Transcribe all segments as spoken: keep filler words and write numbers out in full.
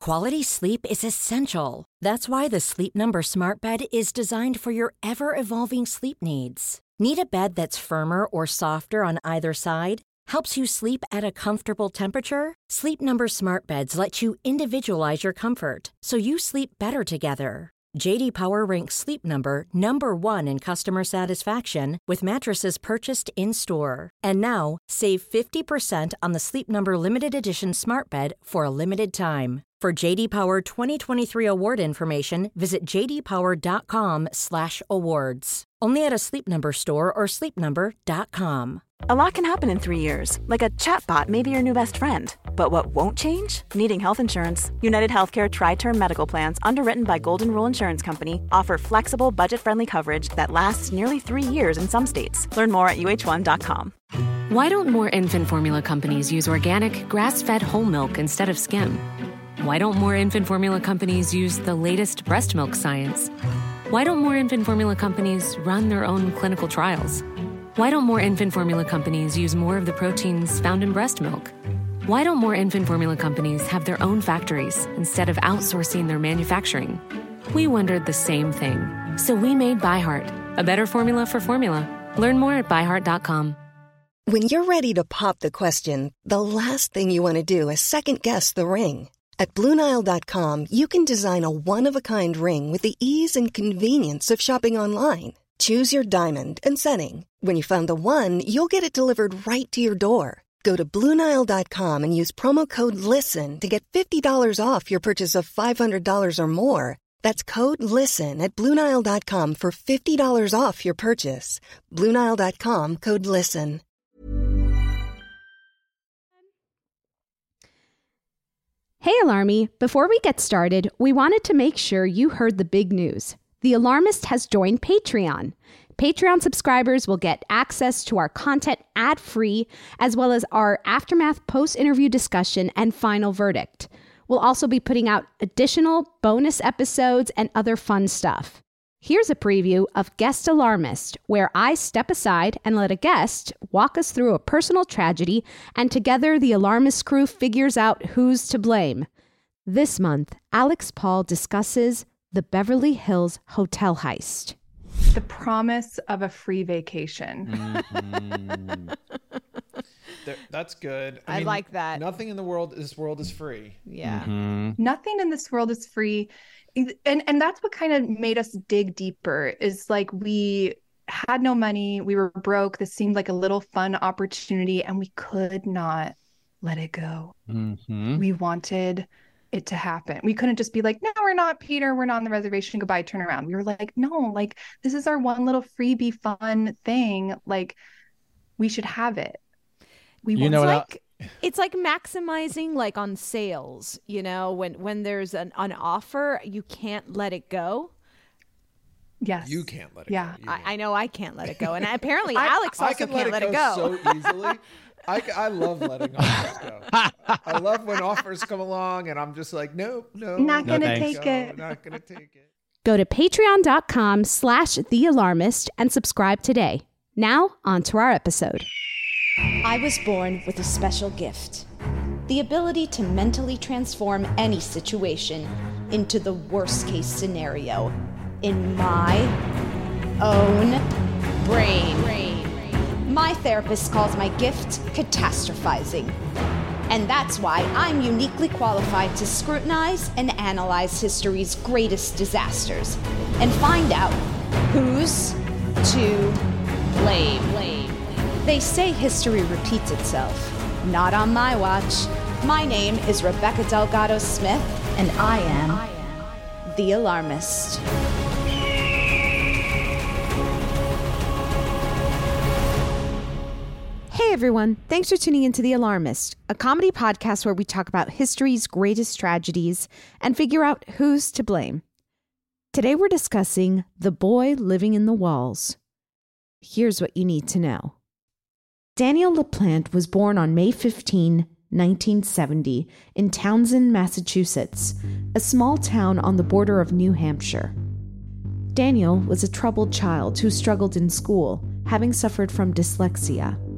Quality sleep is essential. That's why the Sleep Number Smart Bed is designed for your ever-evolving sleep needs. Need a bed that's firmer or softer on either side? Helps you sleep at a comfortable temperature? Sleep Number Smart Beds let you individualize your comfort, so you sleep better together. J D Power ranks Sleep Number number one in customer satisfaction with mattresses purchased in-store. And now, save fifty percent on the Sleep Number Limited Edition Smart Bed for a limited time. For J D Power twenty twenty-three award information, visit j d power dot com slash awards. Only at a Sleep Number store or sleep number dot com. A lot can happen in three years, like a chatbot may be your new best friend. But what won't change? Needing health insurance. United Healthcare Tri-Term Medical Plans, underwritten by Golden Rule Insurance Company, offer flexible, budget-friendly coverage that lasts nearly three years in some states. Learn more at u h one dot com. Why don't more infant formula companies use organic, grass-fed whole milk instead of skim? Why don't more infant formula companies use the latest breast milk science? Why don't more infant formula companies run their own clinical trials? Why don't more infant formula companies use more of the proteins found in breast milk? Why don't more infant formula companies have their own factories instead of outsourcing their manufacturing? We wondered the same thing. So we made ByHeart, a better formula for formula. Learn more at by heart dot com. When you're ready to pop the question, the last thing you want to do is second-guess the ring. At Blue Nile dot com, you can design a one-of-a-kind ring with the ease and convenience of shopping online. Choose your diamond and setting. When you find the one, you'll get it delivered right to your door. Go to Blue Nile dot com and use promo code LISTEN to get fifty dollars off your purchase of five hundred dollars or more. That's code LISTEN at Blue Nile dot com for fifty dollars off your purchase. Blue Nile dot com, code LISTEN. Hey, Alarmy! Before we get started, we wanted to make sure you heard the big news. The Alarmist has joined Patreon. Patreon subscribers will get access to our content ad-free, as well as our Aftermath post-interview discussion and final verdict. We'll also be putting out additional bonus episodes and other fun stuff. Here's a preview of Guest Alarmist, where I step aside and let a guest walk us through a personal tragedy, and together the Alarmist crew figures out who's to blame. This month, Alex Paul discusses the Beverly Hills hotel heist. The promise of a free vacation. Mm-hmm. There, that's good. I, I mean, like that. Nothing in the world, this world is free. Yeah. Mm-hmm. Nothing in this world is free. And and that's what kind of made us dig deeper, is like we had no money, we were broke. This seemed like a little fun opportunity and we could not let it go. Mm-hmm. We wanted it to happen. We couldn't just be like, no, we're not, Peter, we're not on the reservation, goodbye, turn around. We were like, no, like this is our one little freebie fun thing. Like we should have it. We you know like, I- it's like maximizing like on sales, you know, when when there's an, an offer, you can't let it go. Yes. You can't let it yeah. go. I, I know I can't let it go. And apparently I, Alex also I can can't let let it it go, go. so easily. I, I love letting offers go. I love when offers come along and I'm just like, nope, no. Not no gonna thanks. take No, it. Not going to take it. Go to patreon.com slash The Alarmist and subscribe today. Now, on to our episode. I was born with a special gift. The ability to mentally transform any situation into the worst case scenario in my own brain. My therapist calls my gift catastrophizing. And that's why I'm uniquely qualified to scrutinize and analyze history's greatest disasters and find out who's to blame. They say history repeats itself. Not on my watch. My name is Rebecca Delgado Smith, and I am the Alarmist. Hey everyone, thanks for tuning into The Alarmist, a comedy podcast where we talk about history's greatest tragedies and figure out who's to blame. Today we're discussing The Boy Living in the Walls. Here's what you need to know. Daniel LaPlante was born on May fifteenth, nineteen seventy, in Townsend, Massachusetts, a small town on the border of New Hampshire. Daniel was a troubled child who struggled in school, having suffered from dyslexia.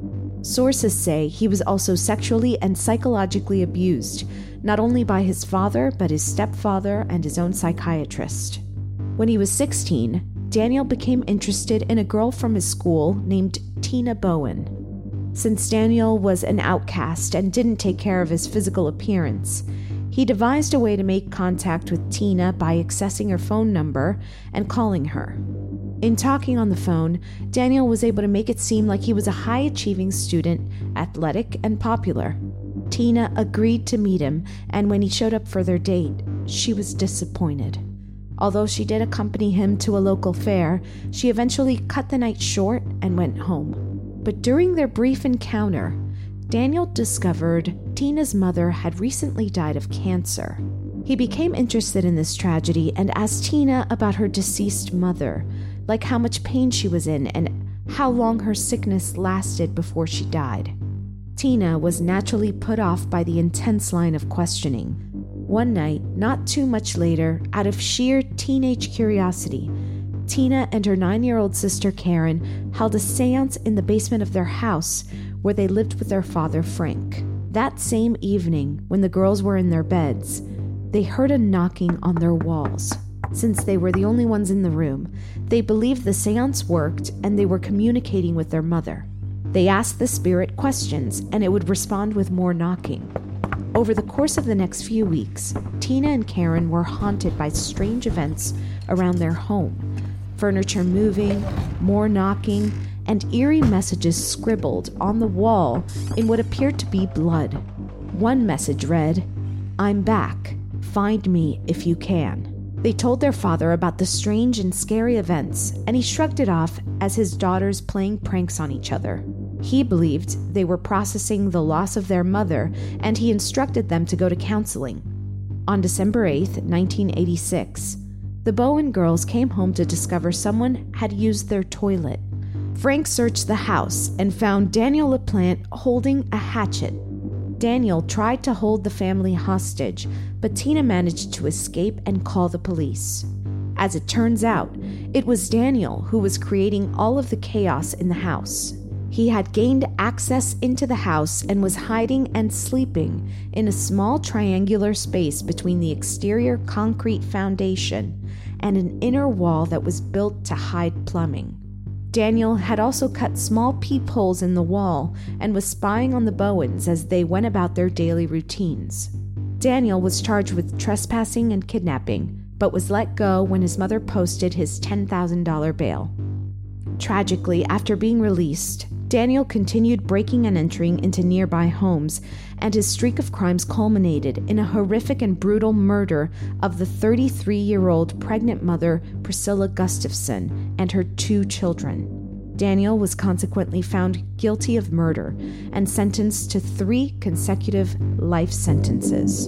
Sources say he was also sexually and psychologically abused, not only by his father, but his stepfather and his own psychiatrist. When he was sixteen, Daniel became interested in a girl from his school named Tina Bowen. Since Daniel was an outcast and didn't take care of his physical appearance, he devised a way to make contact with Tina by accessing her phone number and calling her. In talking on the phone, Daniel was able to make it seem like he was a high-achieving student, athletic and popular. Tina agreed to meet him, and when he showed up for their date, she was disappointed. Although she did accompany him to a local fair, she eventually cut the night short and went home. But during their brief encounter, Daniel discovered Tina's mother had recently died of cancer. He became interested in this tragedy and asked Tina about her deceased mother, like how much pain she was in and how long her sickness lasted before she died. Tina was naturally put off by the intense line of questioning. One night, not too much later, out of sheer teenage curiosity, Tina and her nine-year-old sister Karen held a seance in the basement of their house where they lived with their father, Frank. That same evening, when the girls were in their beds, they heard a knocking on their walls. Since they were the only ones in the room, they believed the seance worked and they were communicating with their mother. They asked the spirit questions and it would respond with more knocking. Over the course of the next few weeks, Tina and Karen were haunted by strange events around their home. Furniture moving, more knocking, and eerie messages scribbled on the wall in what appeared to be blood. One message read, "I'm back. Find me if you can." They told their father about the strange and scary events, and he shrugged it off as his daughters playing pranks on each other. He believed they were processing the loss of their mother, and he instructed them to go to counseling. On December eighth, nineteen eighty-six, the Bowen girls came home to discover someone had used their toilet. Frank searched the house and found Daniel LaPlante holding a hatchet. Daniel tried to hold the family hostage, but Tina managed to escape and call the police. As it turns out, it was Daniel who was creating all of the chaos in the house. He had gained access into the house and was hiding and sleeping in a small triangular space between the exterior concrete foundation and an inner wall that was built to hide plumbing. Daniel had also cut small peepholes in the wall and was spying on the Bowens as they went about their daily routines. Daniel was charged with trespassing and kidnapping, but was let go when his mother posted his ten thousand dollars bail. Tragically, after being released, Daniel continued breaking and entering into nearby homes, and his streak of crimes culminated in a horrific and brutal murder of the thirty-three-year-old pregnant mother, Priscilla Gustafson, and her two children. Daniel was consequently found guilty of murder and sentenced to three consecutive life sentences.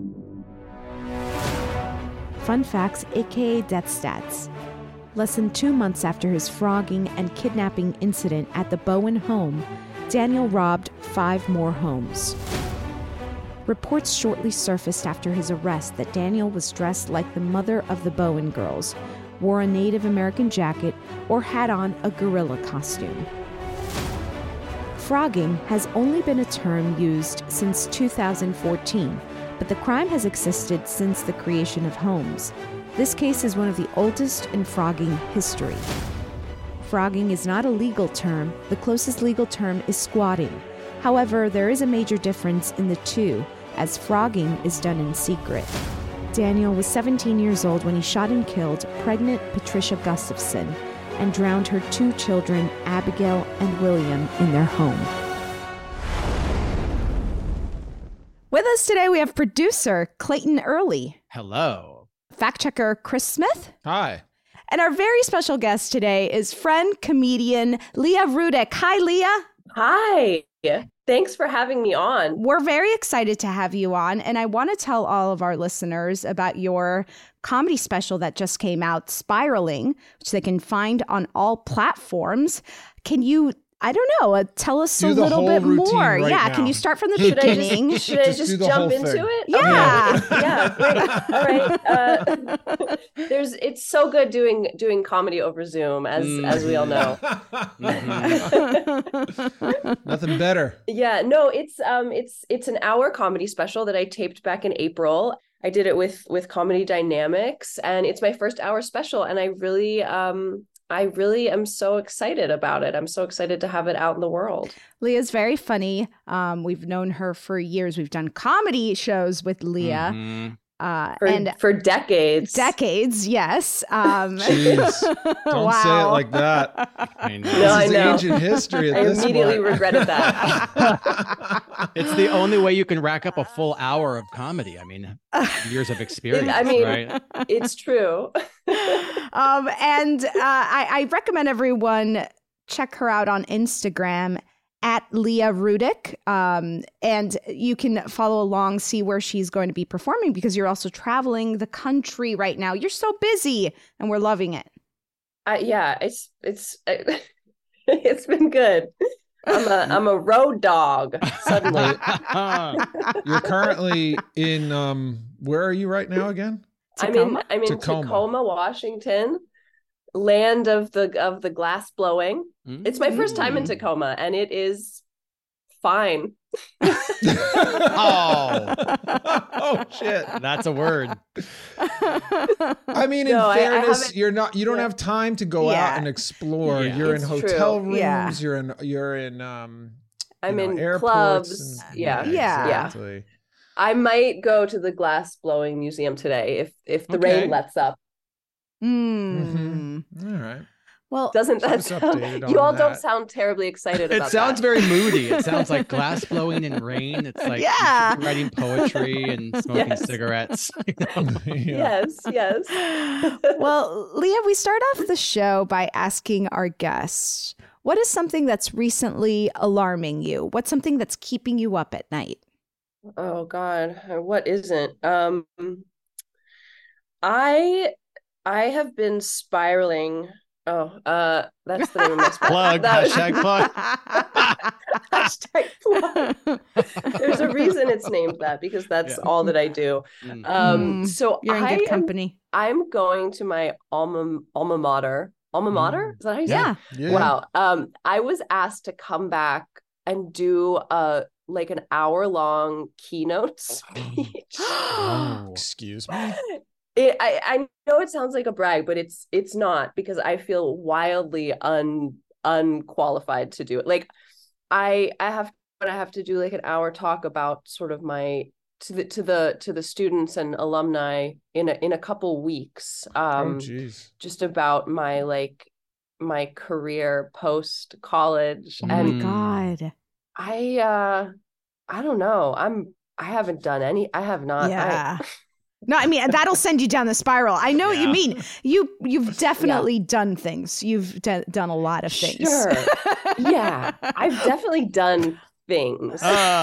Fun facts, aka death stats. Less than two months after his frogging and kidnapping incident at the Bowen home, Daniel robbed five more homes. Reports shortly surfaced after his arrest that Daniel was dressed like the mother of the Bowen girls, wore a Native American jacket, or had on a gorilla costume. Frogging has only been a term used since two thousand fourteen, but the crime has existed since the creation of homes. This case is one of the oldest in frogging history. Frogging is not a legal term. The closest legal term is squatting. However, there is a major difference in the two, as frogging is done in secret. Daniel was seventeen years old when he shot and killed pregnant Patricia Gustafson and drowned her two children, Abigail and William, in their home. With us today, we have producer Clayton Early. Hello. Fact checker Chris Smith. Hi. And our very special guest today is friend comedian Leah Rudek. Hi, Leah. Hi. Thanks for having me on. We're very excited to have you on. And I want to tell all of our listeners about your comedy special that just came out, Spiraling, which they can find on all platforms. Can you I don't know. Uh, tell us Do a the little whole bit routine more. right yeah, now. can you start from the Should I beginning? just, should I Just just do the jump whole into thing. it? Yeah. Okay. Yeah, great. All right. Uh, there's it's so good doing doing comedy over Zoom, as Mm. as we all know. Nothing better. Yeah, no, it's um it's it's an hour comedy special that I taped back in April. I did it with with Comedy Dynamics, and it's my first hour special, and I really um I really am so excited about it. I'm so excited to have it out in the world. Leah's very funny. Um, we've known her for years. We've done comedy shows with Leah. Mhm. Uh, For and for decades. decades, yes. Um, Jeez. Don't say it wow. like that. I know. No, This I is know. ancient history at I this immediately point. regretted that. It's the only way you can rack up a full hour of comedy. I mean, years of experience, I mean, right? It's true. um, and uh, I, I recommend everyone check her out on Instagram at Leah Rudick. Um, and you can follow along, see where she's going to be performing, because you're also traveling the country right now. You're so busy, and we're loving it. Uh, yeah, it's it's it's been good. I'm a I'm a road dog suddenly. You're currently in um where are you right now again? I'm in I'm in Tacoma. Tacoma, Washington, land of the of the glass blowing. It's my first time in Tacoma, and it is fine. Oh, Oh shit. that's a word. I mean, No, I- in I fairness, haven't- you're not you don't yeah. have time to go Yeah. out and explore. Yeah. You're in It's hotel true. rooms, Yeah. you're in you're in um I'm you know, in airports clubs. and- Yeah. Yeah. exactly. I might go to the glass blowing museum today if if the Okay. rain lets up. Mm. All right. Well, Doesn't Keep that us sound, updated you on all don't that. sound terribly excited It about sounds that. very moody. It sounds like glass blowing in rain. It's like Yeah. writing poetry and smoking Yes. cigarettes. you know? Yeah. Yes, yes. well, Leah, we start off the show by asking our guests, what is something that's recently alarming you? What's something that's keeping you up at night? Oh God, what isn't? Um, I I have been spiraling. Oh, uh, that's the name of my spiral. Plug, That was- hashtag plug. Hashtag plug. There's a reason it's named that, because that's Yeah. all that I do. Mm. Um, Mm, so You're in I good am, company. I'm going to my alma alma mater. Alma mater? Is that how you say it? Yeah. Yeah. Wow. Um, I was asked to come back and do uh like an hour long keynote speech. Oh, excuse me. It, I, I know it sounds like a brag, but it's it's not, because I feel wildly un unqualified to do it. Like I I have I have to do like an hour talk about sort of my to the to the to the students and alumni in a in a couple weeks. Um oh jeez. just about my like my career post college. Oh And my God. I uh I don't know. I'm I haven't done any I have not I- Yeah. No, I mean, that'll send you down the spiral. I know what you Yeah. mean. You, you've definitely done things. You've d- done a lot of things. Sure. Yeah. I've definitely done things.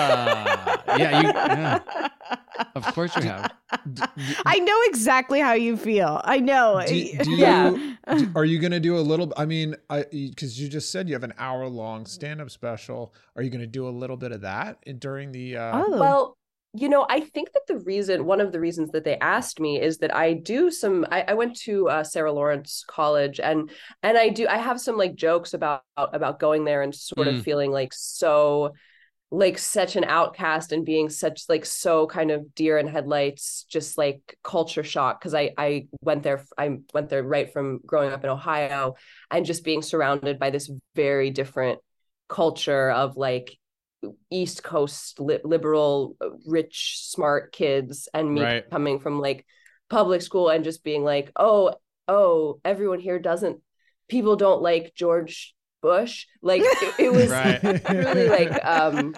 Ah, yeah, you, yeah. Of course you have. I know exactly how you feel. I know. Do, do you, Yeah. do- are you going to do a little, I mean, I, cause you just said you have an hour long stand-up special. Are you going to do a little bit of that in, during the, uh, Oh. Well, you know, I think that the reason, one of the reasons that they asked me is that I do some, I, I went to uh, Sarah Lawrence College, and and I do, I have some like jokes about about going there and sort Mm. of feeling like so, like such an outcast and being such like so kind of deer in headlights, just like culture shock. Because I I went there, I went there right from growing up in Ohio, and just being surrounded by this very different culture of like East Coast li- liberal, rich, smart kids, and me Right. coming from like public school and just being like, oh, oh, everyone here doesn't, people don't like George Bush. Like it, it was Right. really like, um,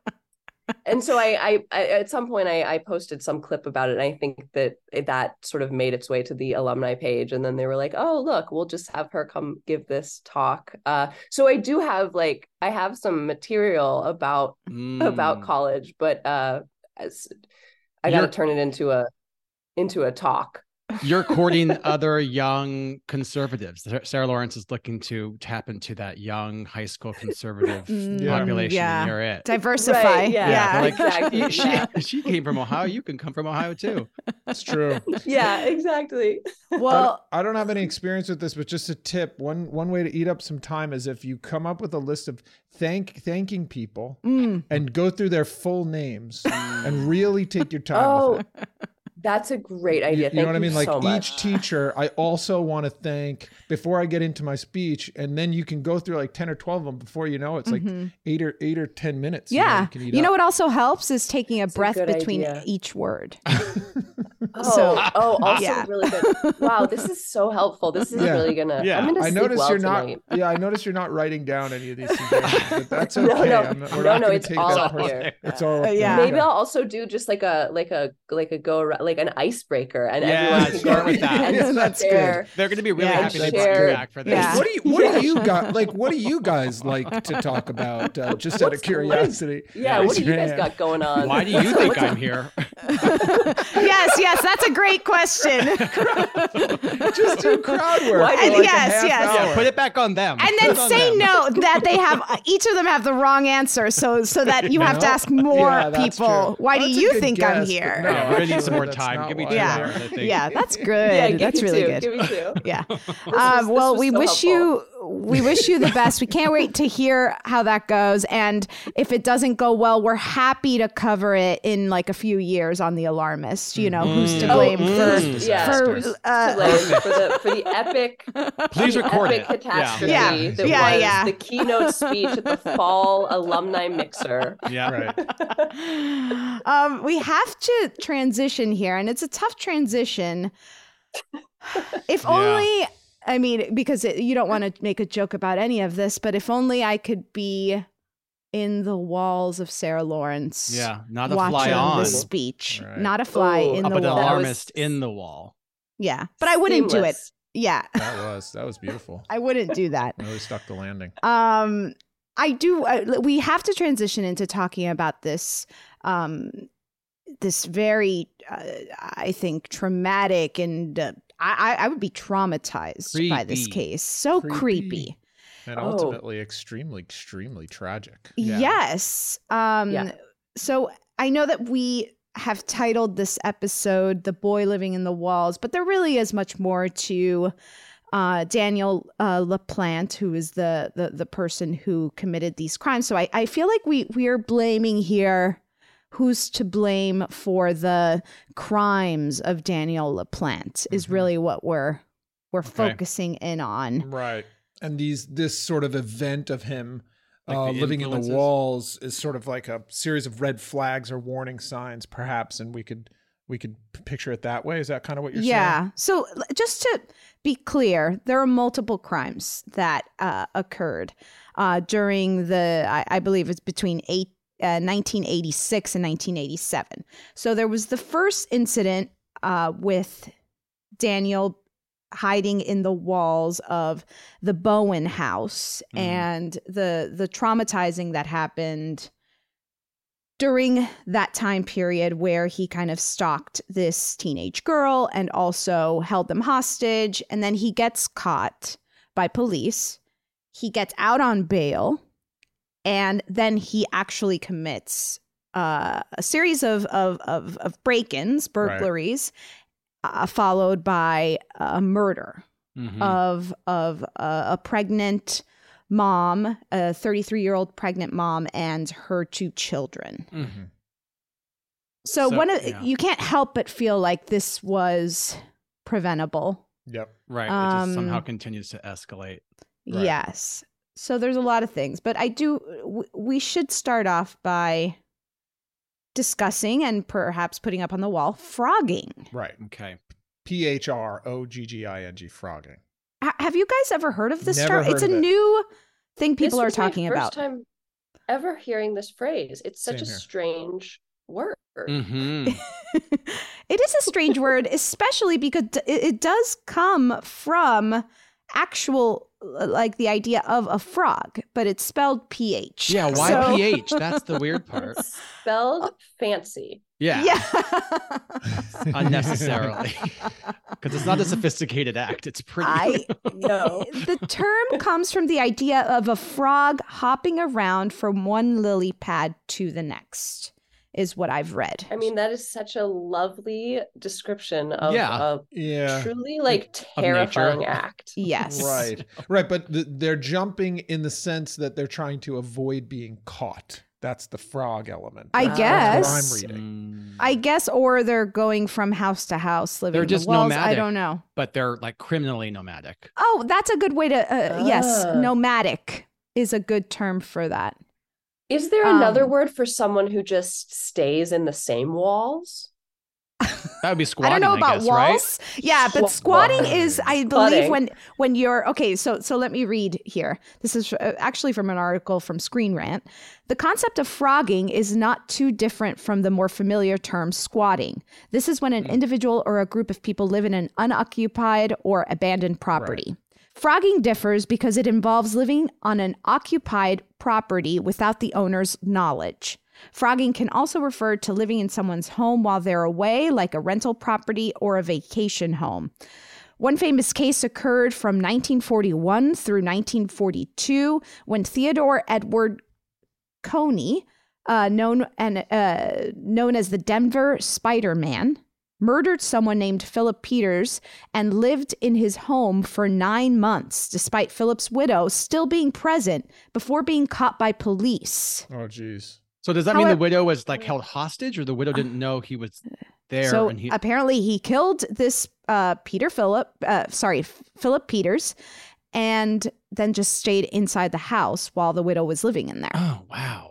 and so I, I, I, at some point I, I posted some clip about it. And I think that it, that sort of made its way to the alumni page. And then they were like, oh, look, we'll just have her come give this talk. Uh, so I do have like, I have some material about, about Mm. college, but uh, as, I got to You're- turn it into a, into a talk. you're courting other young conservatives. Sarah Lawrence is looking to tap into that young high school conservative Mm, population. yeah. And you're it. Diversify. Right, yeah. yeah. They're like, Exactly, she, yeah. she came from Ohio. You can come from Ohio too. It's true. Yeah, exactly. Well, I don't have any experience with this, but just a tip. One one way to eat up some time is if you come up with a list of thank thanking people mm. and go through their full names and really take your time Oh, with it. that's a great You, idea. you Thank know what I mean? Like so each much. teacher, I also want to thank before I get into my speech, and then you can go through like ten or twelve of them before you know it's like Mhm. eight or eight or ten minutes. you know, Yeah. you, can eat You know up. what also helps is taking a That's a breath good between idea. each word. Oh, So- oh, also Yeah. really good. Wow, this is so helpful. This is Yeah. really gonna. Yeah. I'm gonna I sleep notice well you're tonight. not. Yeah, I notice you're not writing down any of these suggestions, but that's okay. No, no. I'm not- we're No, not no, gonna it's take all that up person- here. It's all. Uh, up yeah. there. Maybe I'll also do just like a like a like a go around like an icebreaker, and Yeah, everyone can start go with that. and Yeah, that's share. They're going to be really Yeah, happy they and brought you share- back for this. Yeah. What do you What Yeah. do you got like? What do you guys like to talk about? Uh, just out of What's- curiosity. Yeah, Raise what do you your guys hand. got going on? Why do you think I'm here? yes, yes, that's a great question. Just do crowd work. Why for do- like a yes, half yes. hour. Yeah, put it back on them. And Put then it on say them. no that they have each of them have the wrong answer, so so that you have to No. ask more Yeah, that's people. true. Why That's do a you good think I'm guess, but here? no, Yeah, we're gonna need some actually, more that's time. not Give me why two I'm Yeah. hours, I here. think. Yeah, that's good. Yeah, give that's me really two. good. Give me two. Yeah. was- Um, this well, was we so wish helpful. you we wish you the best. We can't wait to hear how that goes. And if it doesn't go well, we're happy to cover it in like a few years on The Alarmist. You know, who's to Mm. blame Oh, for mm. Yeah, for who's uh, to blame for the for the epic Please the record epic it. catastrophe Yeah. Yeah. that Yeah, was yeah. the keynote speech at the fall alumni mixer. Yeah. Right. um, we have to transition here, and it's a tough transition. If Yeah. only, I mean, because it, you don't want to make a joke about any of this, but if only I could be in the walls of Sarah Lawrence. Yeah, not a watching fly on. the speech, Right. not a fly Ooh, in Up the an wall. That was- alarmist in the wall. Yeah, but I wouldn't do it. Seamless. Yeah, That was that was beautiful. I wouldn't do that. Really stuck the landing. Um, I do. Uh, we have to transition into talking about this. Um, this very, uh, I think, traumatic, and uh, I, I would be traumatized by this Creepy. case. So Creepy. creepy. And Oh. ultimately extremely, extremely tragic. Yes. Um, Yeah. So I know that we have titled this episode "The Boy Living in the Walls," but there really is much more to uh, Daniel uh, LaPlante, who is the, the the person who committed these crimes. So I, I feel like we we are blaming here who's to blame for the crimes of Daniel LaPlante is Mhm. really what we're we're Okay. focusing in on. Right. And these this sort of event of him Like uh, the living in the influences? walls is sort of like a series of red flags or warning signs, perhaps, and we could we could p- picture it that way. Is that kind of what you're saying? Yeah. So l- just to be clear, there are multiple crimes that uh, occurred uh, during the, I, I believe it's between eight, uh, nineteen eighty-six and nineteen eighty-seven. So there was the first incident uh, with Daniel hiding in the walls of the Bowen house Mhm. and the the traumatizing that happened during that time period where he kind of stalked this teenage girl and also held them hostage. And then he gets caught by police. He gets out on bail. And then he actually commits uh, a series of, of, of, of break-ins, burglaries, uh, followed by a murder Mhm. of, of uh, a pregnant mom, a thirty-three-year-old pregnant mom, and her two children. Mhm. So, So, one of, yeah. you can't help but feel like this was preventable. Yep. Right. it Um, just somehow continues to escalate. Right. Yes. So there's a lot of things, but I do. W- we should start off by discussing and perhaps putting up on the wall frogging. Right. Okay. P H R O G G I N G, frogging. H- have you guys ever heard of this Never term? It's a heard of it. new thing people This are was my talking first about. time ever hearing this phrase. It's such Same a here. strange word. Mm-hmm. It is a strange word, especially because d- it it does come from actual, uh, like the idea of a frog, but it's spelled P H. Yeah. Why So- P H? That's the weird part. Spelled fancy. Yeah. Yeah. Unnecessarily. Because it's not a sophisticated act. It's pretty. I No. The term comes from the idea of a frog hopping around from one lily pad to the next, is what I've read. I mean, that is such a lovely description of Yeah. a Yeah. truly like Of terrifying nature. act. Yes. Right. Right. But th- they're jumping in the sense that they're trying to avoid being caught. That's the frog element. I That's guess. what I'm reading. Mm. I guess, or they're going from house to house, living They're in the just walls. I nomadic. don't know. But they're like criminally nomadic. Oh, that's a good way to. Uh, Yes, Ah. nomadic is a good term for that. Is there another Um, word for someone who just stays in the same walls? That would be I squatting. don't know about guess, right? walls. Yeah, but Squat- squatting is, I believe, Squatting. when when you're okay. So so let me read here. This is uh, actually from an article from Screen Rant. The concept of frogging is not too different from the more familiar term squatting. This is when an individual or a group of people live in an unoccupied or abandoned property. Frogging differs because it involves living on an occupied property without the owner's knowledge. Frogging can also refer to living in someone's home while they're away, like a rental property or a vacation home. One famous case occurred from nineteen forty-one through nineteen forty-two when Theodore Edward Coney, uh, known and uh, known as the Denver Spider-Man, murdered someone named Philip Peters and lived in his home for nine months, despite Philip's widow still being present before being caught by police. Oh, geez. So does that mean the However- widow was like held hostage, or the widow didn't know he was there? So and he apparently he killed this uh, Peter Philip, uh, sorry, F- Philip Peters, and then just stayed inside the house while the widow was living in there. Oh wow.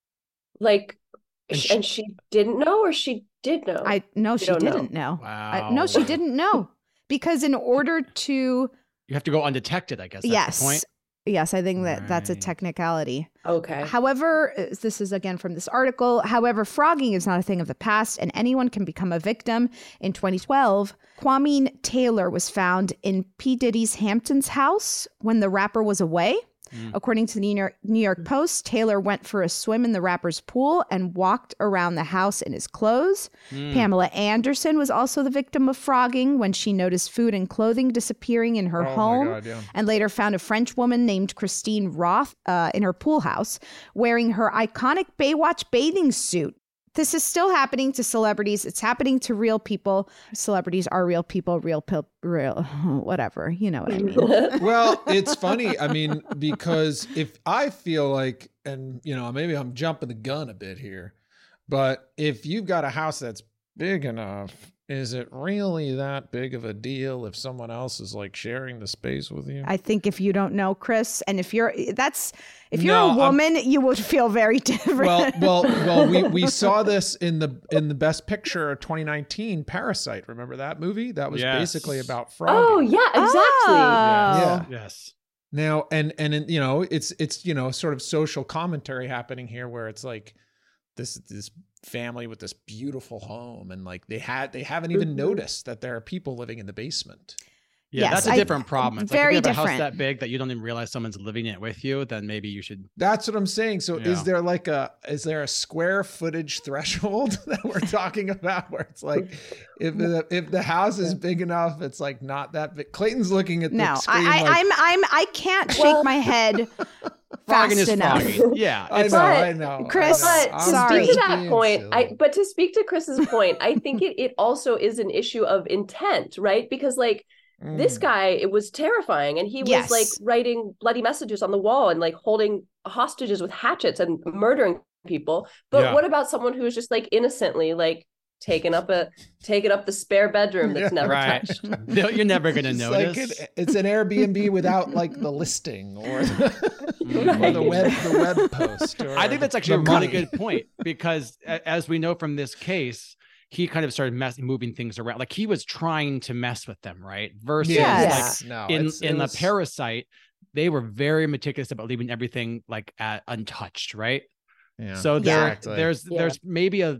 Like, And sh- she- and she didn't know, or she did know? I no, she don't know. didn't know. Wow. I- no, she didn't know because in order to You have to go undetected, I guess. That's yes, the point. yes, I think that that's a Right. technicality. Okay. However, uh, this is again from this article. However, frogging is not a thing of the past, and anyone can become a victim. In twenty twelve, Kwame Taylor was found in P. Diddy's Hamptons house when the rapper was away. Mm. According to the New York, New York Post, Taylor went for a swim in the rapper's pool and walked around the house in his clothes. Mm. Pamela Anderson was also the victim of frogging when she noticed food and clothing disappearing in her Oh, my home God, yeah. and later found a French woman named Christine Roth uh, in her pool house wearing her iconic Baywatch bathing suit. This is still happening to celebrities. It's happening to real people. Celebrities are real people, real, pil- real, whatever. You know what I mean. Well, it's funny. I mean, because if I feel like, and you know, maybe I'm jumping the gun a bit here, but if you've got a house that's big enough, is it really that big of a deal if someone else is like sharing the space with you? I think if you don't know, Chris, and if you're, that's, if you're No, a I'm- woman, you would feel very different. Well, well, well. We, we saw this in the in the Best Picture of twenty nineteen, Parasite. Remember that movie? That was Yes. basically about frogging. Oh yeah, exactly. Oh. Yeah. Yes. Now, and and in, you know, it's it's you know, sort of social commentary happening here, where it's like this this family with this beautiful home, and like they had they haven't even Mhm. noticed that there are people living in the basement. Yeah, Yes, that's a I- different problem. It's very like if you have a different. house that big that you don't even realize someone's living in it with you, then maybe you should. That's what I'm saying. So, Yeah. is there like a is there a square footage threshold that we're talking about, where it's like if the if the house is big enough, it's like not that big. Clayton's looking at the no, screen. I, I, like, I'm, I'm, I can't shake Well- my head Frogging fast is enough. frogging. Yeah. I know, it's- But- I know, Chris, I know. But I'm to sorry. speak to just that being point, silly. I but to speak to Chris's point, I think it it also is an issue of intent, right? Because like this Mm. guy, it was terrifying, and he was Yes. like writing bloody messages on the wall and like holding hostages with hatchets and murdering people. But Yeah. what about someone who was just like innocently like taking up a taking up the spare bedroom that's Yeah. never Right. touched? No, you're never gonna It's notice. like an, it's an Airbnb without like the listing or the, Right. or the web the web post. Or I think that's actually a the really money. good point because, a- as we know from this case, he kind of started mess- moving things around. Like he was trying to mess with them, right? Versus Yes. no, like in it's- it in was- the Parasite, they were very meticulous about leaving everything like at, untouched, right? Yeah, So there, exactly. there's Yeah. there's maybe a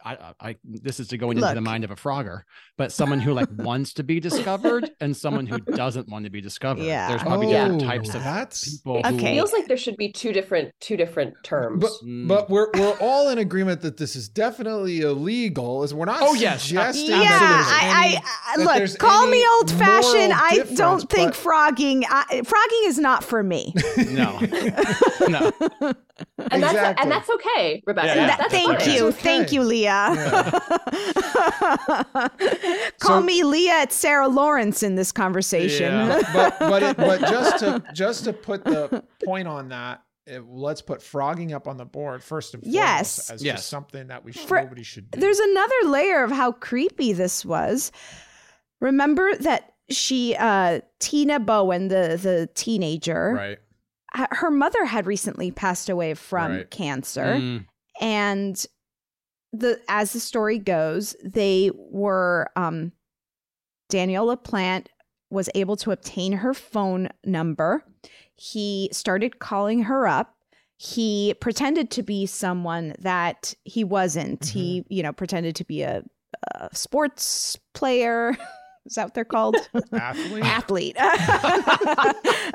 I, I this is to going into Look. the mind of a Frogger, but someone who like wants to be discovered and someone who doesn't want to be discovered. Yeah. There's probably Oh, different types of that's- people. It who- Okay. feels like there should be two different two different terms. But Mm. but we're we're all in agreement that this is definitely illegal. Is we're not Oh, yes. suggesting Yeah, that there's any, I, I, I that look, there's call any me old fashioned. moral I difference, don't think but- frogging, I, frogging is not for me. No, no. and that's Exactly. and that's okay, Rebecca. Yeah, yeah. That- That's thank fine. you. It's okay. Thank you, Leah. Call So- me Leah at Sarah Lawrence in this conversation. Yeah, but but it, but just to just to put the point on that, it, let's put frogging up on the board first and foremost Yes. as Yes. just something that we should, For- nobody should do. There's another layer of how creepy this was. Remember that she, uh, Tina Bowen, the, the teenager, right. h- her mother had recently passed away from Right. cancer. Mm. And the as the story goes, they were um, Daniel LaPlante was able to obtain her phone number. He started calling her up. He pretended to be someone that he wasn't. He, you know, pretended to be a, a sports player. Is that what they're called? Athlete. Athlete. I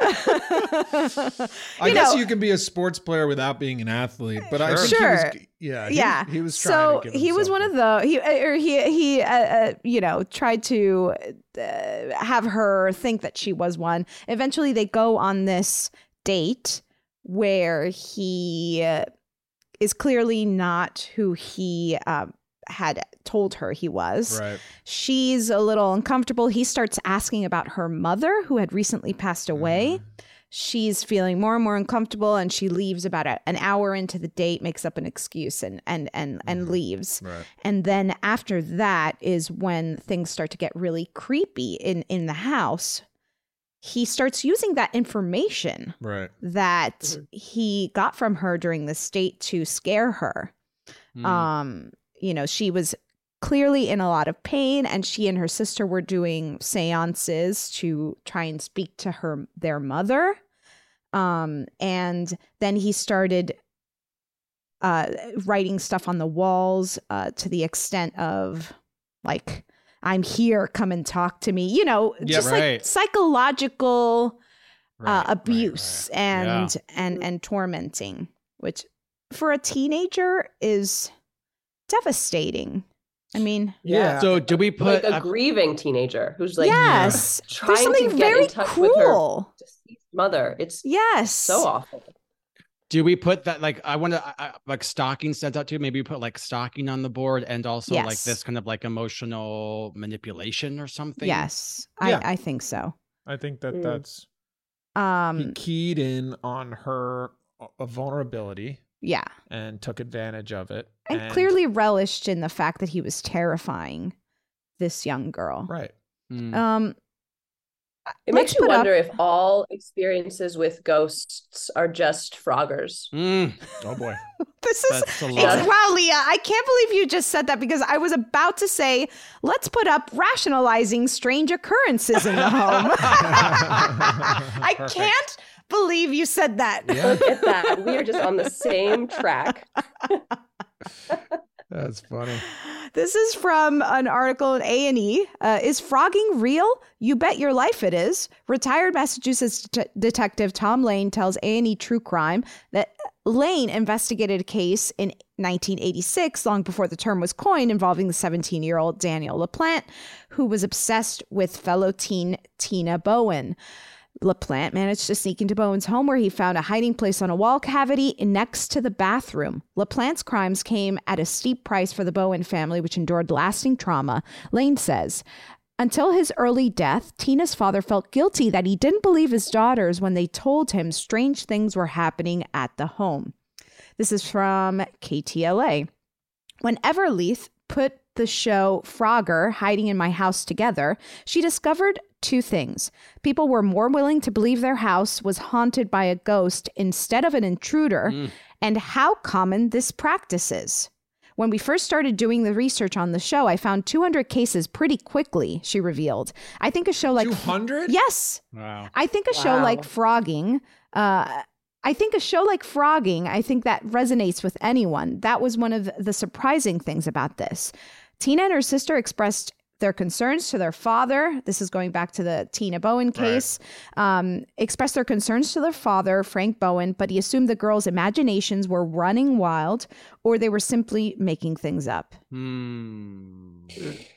You guess know- you can be a sports player without being an athlete, but I think Sure. he was, yeah, he, yeah, he was trying so to give he was himself one a- of the he or he he uh, uh, you know tried to uh, have her think that she was one. Eventually, they go on this date where he uh, is clearly not who he um, had told her he was. right. She's a little uncomfortable. He starts asking about her mother, who had recently passed away. Mm-hmm. She's feeling more and more uncomfortable, and she leaves about a, an hour into the date, makes up an excuse, and and and and Mm-hmm. leaves. Right. And then after that is when things start to get really creepy in in the house. He starts using that information Right. that Mm-hmm. he got from her during this date to scare her. Mm. Um, you know, she was clearly in a lot of pain, and she and her sister were doing seances to try and speak to her their mother. Um, and then he started uh, writing stuff on the walls uh, to the extent of like, "I'm here, come and talk to me." You know, Yeah, just right. like psychological Right, uh, right, abuse right. and Yeah. and and tormenting, which for a teenager is devastating. I mean, Yeah. So do we put like a a- grieving teenager who's like yes, trying there's something to get very in touch with her cruel. deceased mother. It's Yes, so awful. do we put that like I want to like stalking sent out to maybe put like stalking on the board and also like Yes. this kind of like emotional manipulation or something? Yes, Yeah. I I think so. I think that Mm. that's he Um, keyed in on her uh, vulnerability yeah, and took advantage of it, and clearly relished in the fact that he was terrifying this young girl. right. Mm. Um, It let's makes you put up- wonder if all experiences with ghosts are just Froggers. Mm. Oh boy. This is That's a it's, lot. wow, Leah. I can't believe you just said that because I was about to say, let's put up rationalizing strange occurrences in the home. I can't believe you said that. Yeah. Look at that. We are just on the same track. That's funny. This is from an article in A and E. Uh, is frogging real? You bet your life it is. Retired Massachusetts det- detective Tom Lane tells A and E True Crime that Lane investigated a case in nineteen eighty-six, long before the term was coined, involving the seventeen-year-old Daniel LaPlante, who was obsessed with fellow teen Tina Bowen. LaPlante managed to sneak into Bowen's home, where he found a hiding place on a wall cavity next to the bathroom. LaPlante's crimes came at a steep price for the Bowen family, which endured lasting trauma. Lane says, until his early death, Tina's father felt guilty that he didn't believe his daughters when they told him strange things were happening at the home. This is from K T L A. When Everleith put the show Frogger, Hiding in My House together, she discovered two things. People were more willing to believe their house was haunted by a ghost instead of an intruder, Mm. and how common this practice is. When we first started doing the research on the show, I found two hundred cases pretty quickly, she revealed. I think a show like... two hundred? Yes. Wow. I think a show Wow. like Frogging, uh, I think a show like Frogging, I think that resonates with anyone. That was one of the surprising things about this. Tina and her sister expressed their concerns to their father. This is going back to the Tina Bowen case. Right. Um, expressed their concerns to their father, Frank Bowen, but he assumed the girls' imaginations were running wild or they were simply making things up. Hmm.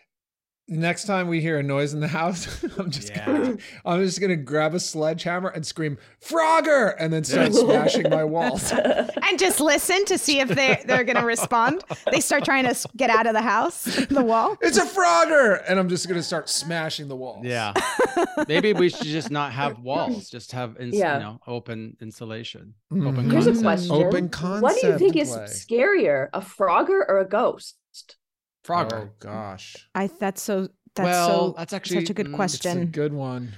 Next time we hear a noise in the house, I'm just Yeah. gonna I'm just gonna grab a sledgehammer and scream Frogger and then start smashing my walls. And just listen to see if they they're gonna respond. They start trying to s- get out of the house, the wall. It's a Frogger, and I'm just gonna start smashing the walls. Yeah. Maybe we should just not have walls, just have ins- Yeah. you know, open insulation. Mhm. Open Here's a concept. question. Open concept. What do you think is play. scarier, a Frogger or a ghost? Frogger. Oh gosh, I that's so that's Well, so that's actually- such a good mm, it's a question. good one.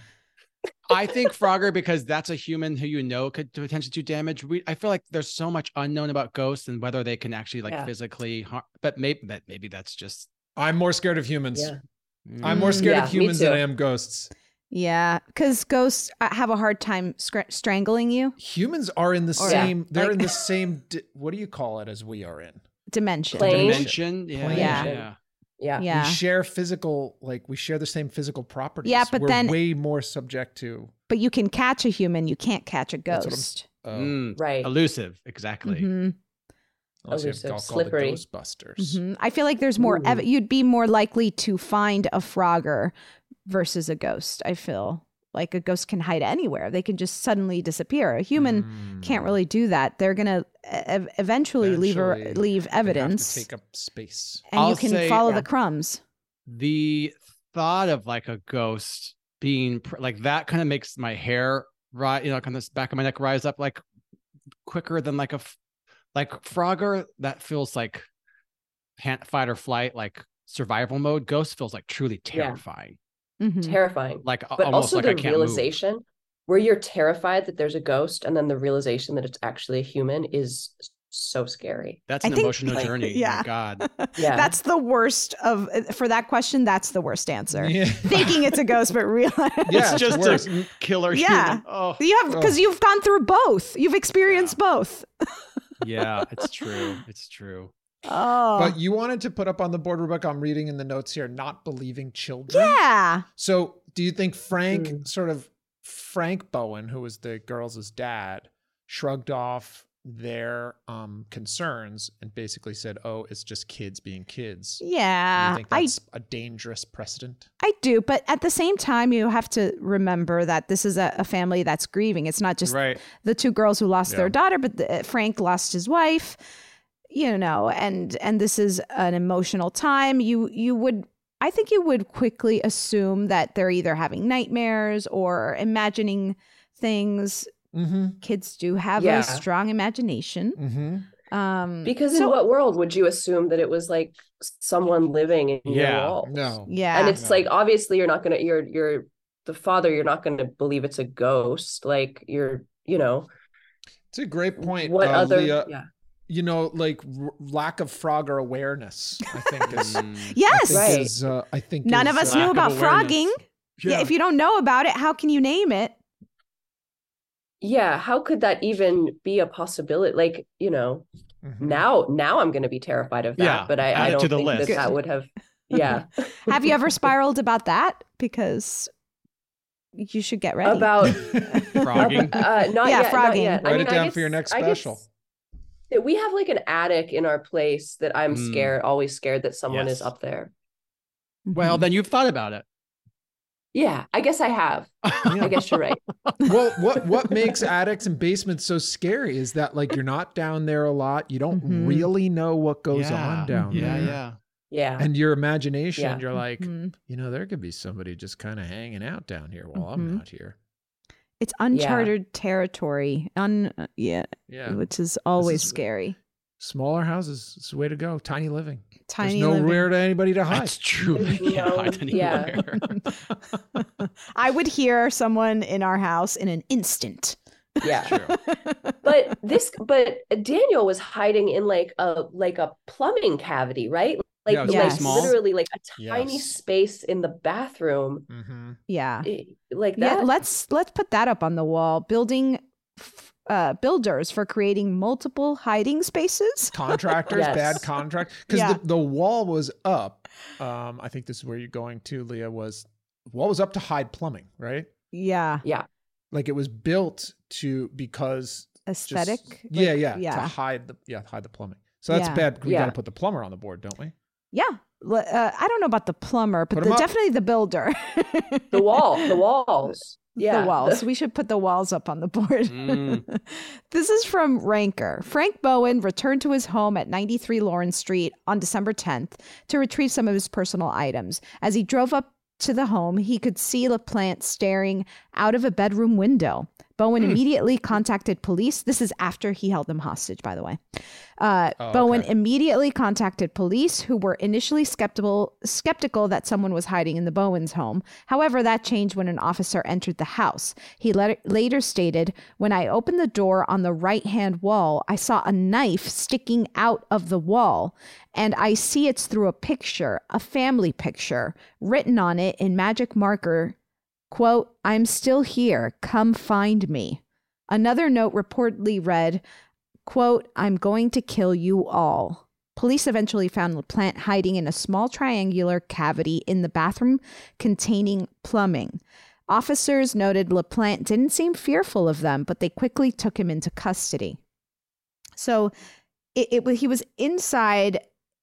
I think Frogger because that's a human who you know could potentially do damage. We, I feel like there's so much unknown about ghosts and whether they can actually like Yeah. physically harm. But maybe that maybe that's just. I'm more scared of humans. Yeah. I'm more scared Yeah, of me humans than too. I am ghosts. Yeah, because ghosts uh, have a hard time scr- strangling you. Humans are in the Or- same. Yeah, They're like- in the same. Di- what do you call it? As we are in. Dimension. Plane. Dimension. Yeah. Plane. Yeah. Yeah. yeah. Yeah. Yeah. We share physical. Like we share the same physical properties. Yeah, but We're then- way more subject to. But you can catch a human, you can't catch a That's what I'm- ghost. Uh, Mm, Right. Elusive. Exactly. Mhm, unless you have Elusive, call- call the slippery. Ghostbusters. mhm. I feel like there's more. Ev- you'd be more likely to find a Frogger versus a ghost. I feel like a ghost can hide anywhere; they can just suddenly disappear. A human Mm. can't really do that. They're gonna e- eventually, leave a, Eventually, leave They have to evidence, take up space. and you I'll can say- follow Yeah. the crumbs. The thought of like a ghost being pr- like that kind of makes my hair rise, you know, kind of the back of my neck rise up like quicker than like a f- like Frogger. That feels like pan- fight or flight, like survival mode. Ghost feels like truly Yeah. terrifying. Mhm. Mm. Terrifying. Like a- But almost also like the I can't move. realization where you're terrified that there's a ghost and then the realization that it's actually a human is so scary. That's I an think- emotional like, journey. yeah. My God. Yeah. That's the worst of for that question. That's the worst answer. Yeah. Thinking it's a ghost, but realize Yeah, It's just worse. a killer Yeah. human. Oh, you have because you've gone through both. You've experienced both. yeah, it's true. It's true. Oh, But you wanted to put up on the board, Rebecca, I'm reading in the notes here, not believing children. yeah. So do you think Frank, Mm. sort of Frank Bowen, who was the girls' dad, shrugged off their um, concerns and basically said, oh, it's just kids being kids? Do Yeah, you think I that's a dangerous precedent? I do, but at the same time, you have to remember that this is a, a family that's grieving. It's not just Right. the two girls who lost Yeah. their daughter, but the, Frank lost his wife. You know, and and this is an emotional time. You you would, I think, you would quickly assume that they're either having nightmares or imagining things. Mm-hmm. Kids do have Yeah. a strong imagination. Mm-hmm. Um, Because so- in what world would you assume that it was like someone living in Yeah. your walls? No. yeah, And it's No. like obviously you're not gonna you're you're the father, you're not gonna believe it's a ghost. Like you're, you know, It's a great point. what uh, other Leah. yeah. You know, like r- lack of Frogger awareness, I think is. Mm. I yes. think Right. is, uh, I think None is, of us uh, knew Lack of about awareness. frogging. Yeah. If you don't know about it, how can you name it? Yeah, how could that even be a possibility? Like, you know, mhm. now now I'm gonna be terrified of that. Yeah, But I, add I it don't to the think list. that that would have yeah. Have you ever spiraled about that? Because you should get ready. About Frogging. uh not Yeah, yet, not frogging. yet. Write I mean, it I down guess- for your next I guess special. that we have like an attic in our place that I'm Mm. scared, always scared that someone Yes. is up there. Well, then you've thought about it. Yeah, I guess I have. I guess you're right. Well, what what makes attics and basements so scary is that like you're not down there a lot. You don't Mhm. really know what goes Yeah. on down Yeah, there. yeah. Yeah. And your imagination, Yeah. you're like, Mhm. you know, there could be somebody just kind of hanging out down here while Mhm. I'm not here. It's uncharted territory. Un uh, yeah, Yeah. which is always is- scary. Smaller houses, it's the way to go. Tiny living. Tiny There's living. nowhere to anybody to hide. That's true. You Yeah, know, I didn't yeah. aware. I would hear someone in our house in an instant. Yeah. True. But this but Daniel was hiding in like a like a plumbing cavity, right? Like, Yeah, it was really like small. literally like a tiny Yes. space in the bathroom. Mm-hmm. Yeah. Eh, Like Yeah, that. let's let's put that up on the wall. Building f- uh, builders for creating multiple hiding spaces. Contractors, Yes. bad contract. Because Yeah. the, the wall was up. Um, I think this is where you're going to, Leah, was wall was up to hide plumbing, right? Yeah. Yeah. Like it was built to because just- Aesthetic. yeah, Like, yeah, yeah. to hide the yeah hide the plumbing. So that's Yeah. bad. We Yeah. got to put the plumber on the board, don't we? Yeah. L- Uh, I don't know about the plumber, but Put the, 'em up. definitely the builder. The wall, the walls. Yeah. The walls. We should put the walls up on the board. Mm. This is from Ranker. Frank Bowen returned to his home at ninety-three Lawrence Street on December tenth to retrieve some of his personal items. As he drove up to the home, he could see LaPlante staring out of a bedroom window. Bowen immediately contacted police. This is after he held them hostage, by the way. Uh, Oh, Bowen okay. immediately contacted police, who were initially skeptical skeptical that someone was hiding in the Bowens' home. However, that changed when an officer entered the house. He let, later stated, "When I opened the door on the right-hand wall, I saw a knife sticking out of the wall, and I see it's through a picture, a family picture, written on it in magic marker, quote, 'I'm still here. Come find me.' Another note reportedly read, quote, 'I'm going to kill you all.' Police eventually found LaPlante hiding in a small triangular cavity in the bathroom containing plumbing. Officers noted LaPlante didn't seem fearful of them, but they quickly took him into custody. So it, it was he was inside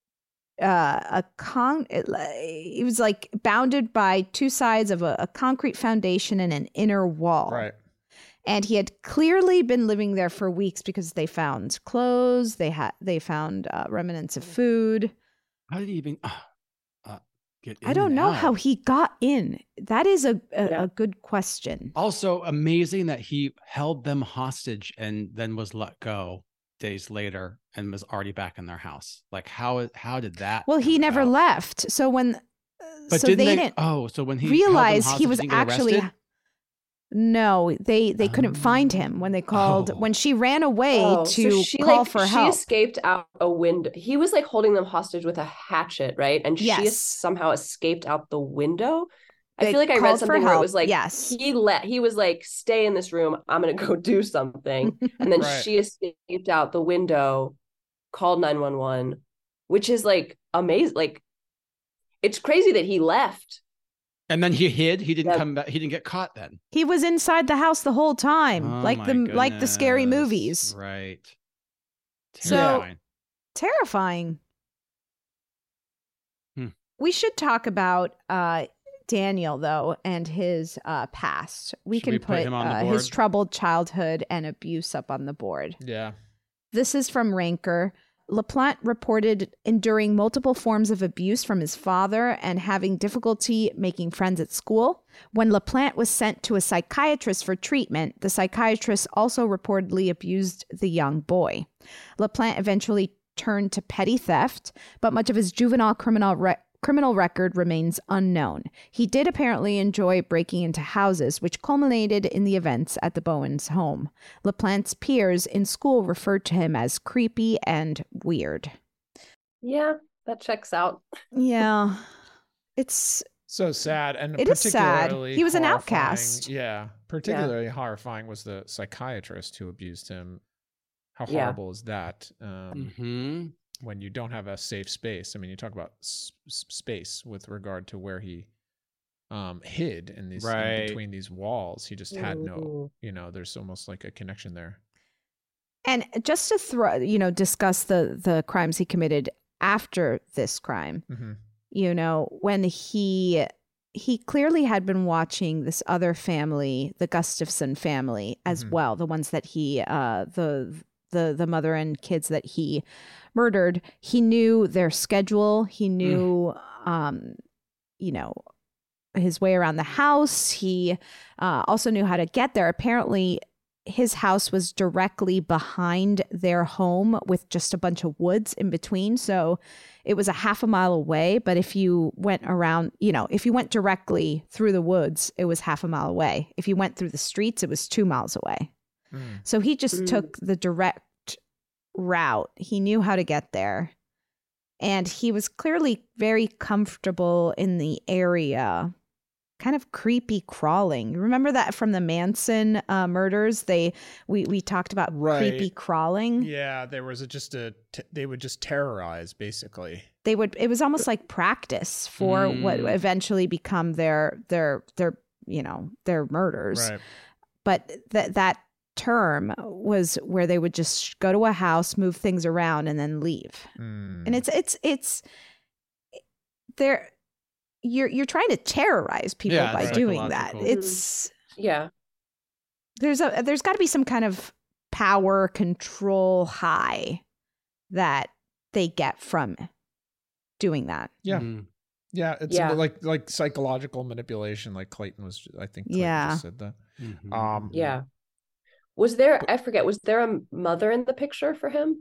uh, a con. It, he was like bounded by two sides of a, a concrete foundation and an inner wall. Right. And he had clearly been living there for weeks because they found clothes, they had they found uh, remnants of food. How did he even uh, uh, get in I don't and know out? how he got in. That is a a, Yeah. a good question. Also amazing that he held them hostage and then was let go days later and was already back in their house. Like how how did that? Well, he come never about? left. So when uh, But so didn't they, they? didn't oh, so when he held them realize he hostage, was didn't get actually arrested? no, they they couldn't find him when they called Oh. when she ran away Oh, to so she call like for she help. escaped out a window. He was like holding them hostage with a hatchet, right? And she Yes. somehow escaped out the window. I They feel like I read called for something where it help, was like yes. he let he was like, stay in this room, I'm gonna go do something. And then Right. she escaped out the window, called nine one one, which is like amazing. Like it's crazy that he left. And then he hid. He didn't Yeah. come back. He didn't get caught then. He was inside the house the whole time, Oh like my the like the scary goodness. movies. Right. So- Terrifying. Terrifying. Hmm. We should talk about uh, Daniel though and his uh, past. We Should can we put, put him on the uh, his board? troubled childhood and abuse up on the board. Yeah. This is from Ranker. LaPlante reported enduring multiple forms of abuse from his father and having difficulty making friends at school. When LaPlante was sent to a psychiatrist for treatment, the psychiatrist also reportedly abused the young boy. LaPlante eventually turned to petty theft, but much of his juvenile criminal re- criminal record remains unknown. He did apparently enjoy breaking into houses, which culminated in the events at the Bowens' home. LaPlante's peers in school referred to him as creepy and weird. Yeah, that checks out. Yeah. It's So sad. And It is sad. particularly He was an horrifying- outcast. Yeah. Particularly horrifying was the psychiatrist who abused him. How Yeah. horrible is that? Um, hmm when you don't have a safe space. I mean, you talk about s- s- space with regard to where he um, hid in these in Right. between these walls. He just had no, Ooh. you know, there's almost like a connection there. and just to throw, you know, discuss the the crimes he committed after this crime. hmm You know, when he he clearly had been watching this other family, the Gustafson family, as Mhm. well, the ones that he uh the the the mother and kids that he murdered. He knew their schedule. He knew um you know his way around the house. He uh, also knew how to get there. Apparently his house was directly behind their home with just a bunch of woods in between. So it was a half a mile away. But if you went around, you know, if you went directly through the woods, it was half a mile away. If you went through the streets, it was two miles away. Mm. So he just Mm. took the direct route. He knew how to get there. And he was clearly very comfortable in the area. kind of creepy crawling. You remember that from the Manson uh, murders? They we we talked about Right. creepy crawling. Yeah, there was a, just a t- they would just terrorize basically. They would. It was almost like practice for Mm. what eventually become their their their you know their murders. Right. But that that term was where they would just go to a house, move things around, and then leave. Mm. And it's it's it's they're you're you're trying to terrorize people Yeah, by it's doing that. psychological. It's Yeah. there's a there's got to be some kind of power control high that they get from doing that. Yeah. Mhm. Yeah, it's Yeah. like like psychological manipulation, like Clayton was. I think Clayton Yeah. just said that. Mhm. Um, Yeah. Was there, I forget, was there a mother in the picture for him?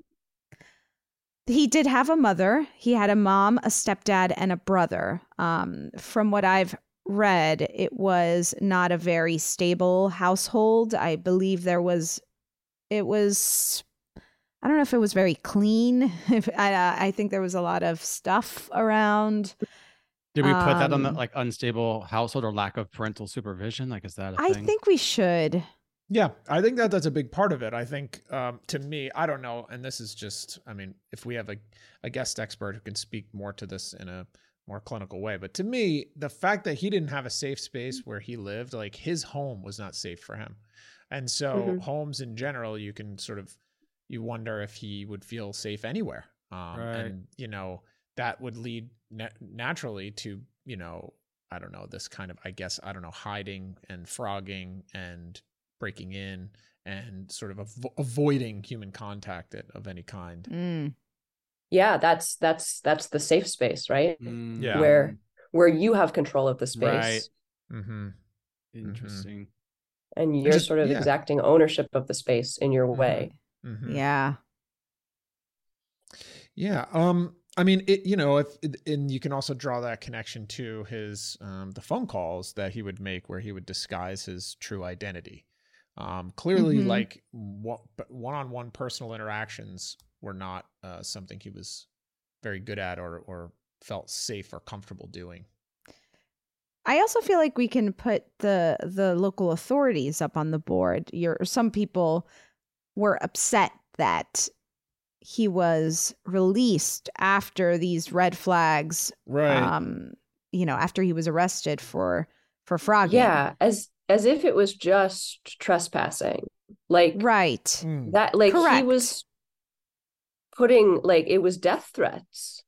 He did have a mother. He had a mom, a stepdad, and a brother. Um, from what I've read, it was not a very stable household. I believe there was, it was, I don't know if it was very clean. If I, uh, I think there was a lot of stuff around. Did we put that on the um, like unstable household or lack of parental supervision? Like, is that a I thing? think we should. Yeah, I think that that's a big part of it. I think um, to me, I don't know, and this is just, I mean, if we have a, a guest expert who can speak more to this in a more clinical way, but to me, the fact that he didn't have a safe space where he lived, like his home was not safe for him. And so Mhm. homes in general, you can sort of, you wonder if he would feel safe anywhere. Um, Right. And, you know, that would lead na- naturally to, you know, I don't know, this kind of, I guess, I don't know, hiding and frogging and breaking in and sort of avo- avoiding human contact at- of any kind. Mm. Yeah, that's that's that's the safe space, right? Mm, Yeah. Where where you have control of the space Right. Mm-hmm. Interesting. and you're Just- sort of yeah. exacting ownership of the space in your Mhm. way. Mm-hmm. Yeah. Yeah. Um, I mean, it, you know, if, and you can also draw that connection to his, um, the phone calls that he would make where he would disguise his true identity. Um, clearly Mhm. like one- one-on-one personal interactions were not, uh, something he was very good at or, or felt safe or comfortable doing. I also feel like we can put the the local authorities up on the board. Your some people were upset that he was released after these red flags. Right. Um, you know, after he was arrested for for frogging. Yeah, as as if it was just trespassing. Like Right. Mm. that like he Correct. was putting like it was death threats.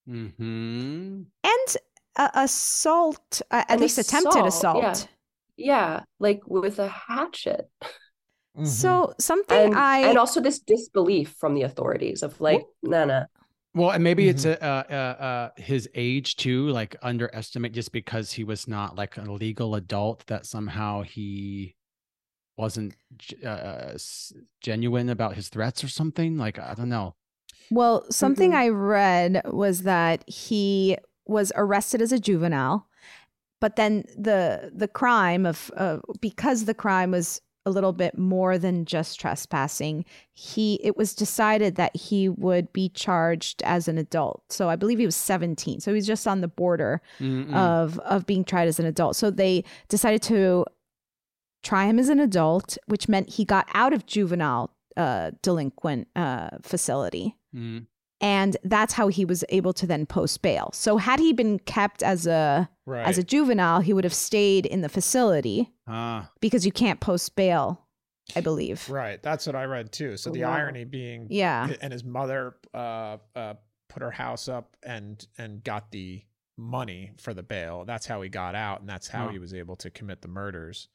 Mm-hmm. And uh, assault, uh, at An least attempted assault, assault. Yeah, like with a hatchet. Mhm. So something And I and also this disbelief from the authorities of like, nah, nah. Well, and maybe it's Mhm. a, uh, uh, uh, his age too, like underestimate just because he was not like a legal adult that somehow he wasn't g- uh, s- genuine about his threats or something. Like, I don't know. Well, something Mhm. I read was that he was arrested as a juvenile, but then the the crime of uh, because the crime was a little bit more than just trespassing, he it was decided that he would be charged as an adult. So I believe he was seventeen. So he was just on the border Mm-mm. of of being tried as an adult. So they decided to try him as an adult, which meant he got out of juvenile uh, delinquent uh, facility. Mm. And that's how he was able to then post bail. So had he been kept as a Right. as a juvenile, he would have stayed in the facility Ah, because you can't post bail, I believe. Right. That's what I read too. So Oh, the wow. irony being, Yeah. and his mother uh, uh, put her house up and and got the money for the bail. That's how he got out, and that's how Huh. he was able to commit the murders.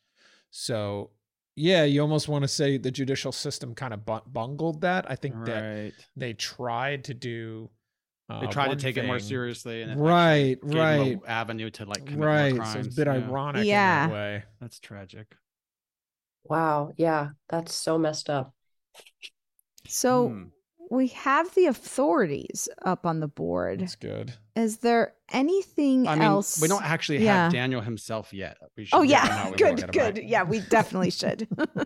So yeah, you almost want to say the judicial system kind of bu- bungled that. I think that right. they tried to do. Uh, They tried to one take it more thing. seriously, and it Right, actually gave him right. a avenue to like commit Right. more So crimes. it's a bit Yeah. ironic Yeah. in that way. That's tragic. Wow, yeah, that's so messed up. So Hmm. we have the authorities up on the board. That's good. Is there anything I mean, else? we don't actually Yeah. have Daniel himself yet. We should Oh get him out. yeah, We good, won't get him out. good. Yeah, we definitely should.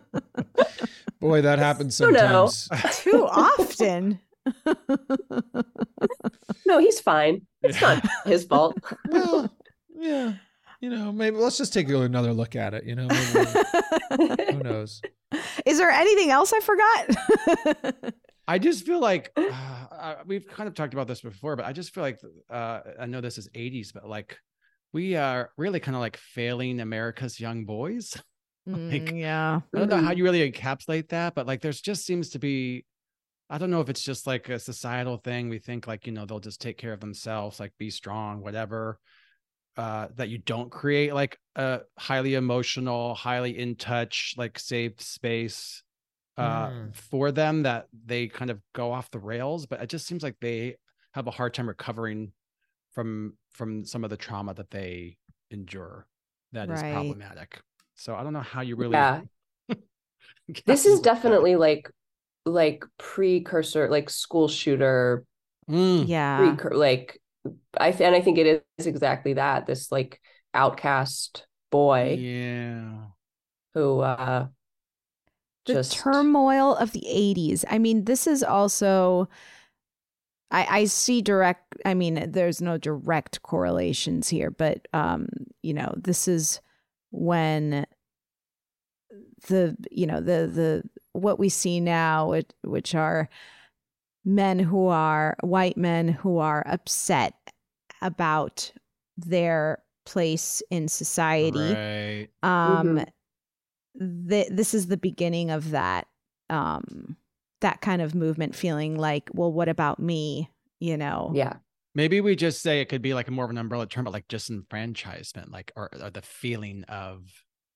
Boy, that happens Oh, no. sometimes. Too often. No, he's fine. It's not his fault. Well, yeah. you know, maybe let's just take another look at it. You know, maybe, who knows? Is there anything else I forgot? I just feel like uh, we've kind of talked about this before, but I just feel like uh, I know this is eighties, but like we are really kind of like failing America's young boys. Like, mm, yeah. I don't know how you really encapsulate that, but like there's just seems to be, I don't know if it's just like a societal thing. We think like, you know, they'll just take care of themselves, like be strong, whatever. Uh, that you don't create like a highly emotional, highly in touch, like safe space uh, mm. for them, that they kind of go off the rails. But it just seems like they have a hard time recovering from from some of the trauma that they endure. That right. is problematic. So I don't know how you really. Yeah. This is definitely that. like like precursor, like school shooter. Mm. Yeah. Pre- like. I th- and I think it is exactly that, this like outcast boy, yeah, who uh the just turmoil of the eighties. I mean, this is also I I see direct I mean, there's no direct correlations here, but um, you know, this is when the you know, the the what we see now, it, which are men who are white men who are upset about their place in society. Right. Um, mm-hmm. th- this is the beginning of that, um, that kind of movement, feeling like, well, what about me? You know? Yeah. Maybe we just say it could be like a more of an umbrella term, but like disenfranchisement, like, or, or the feeling of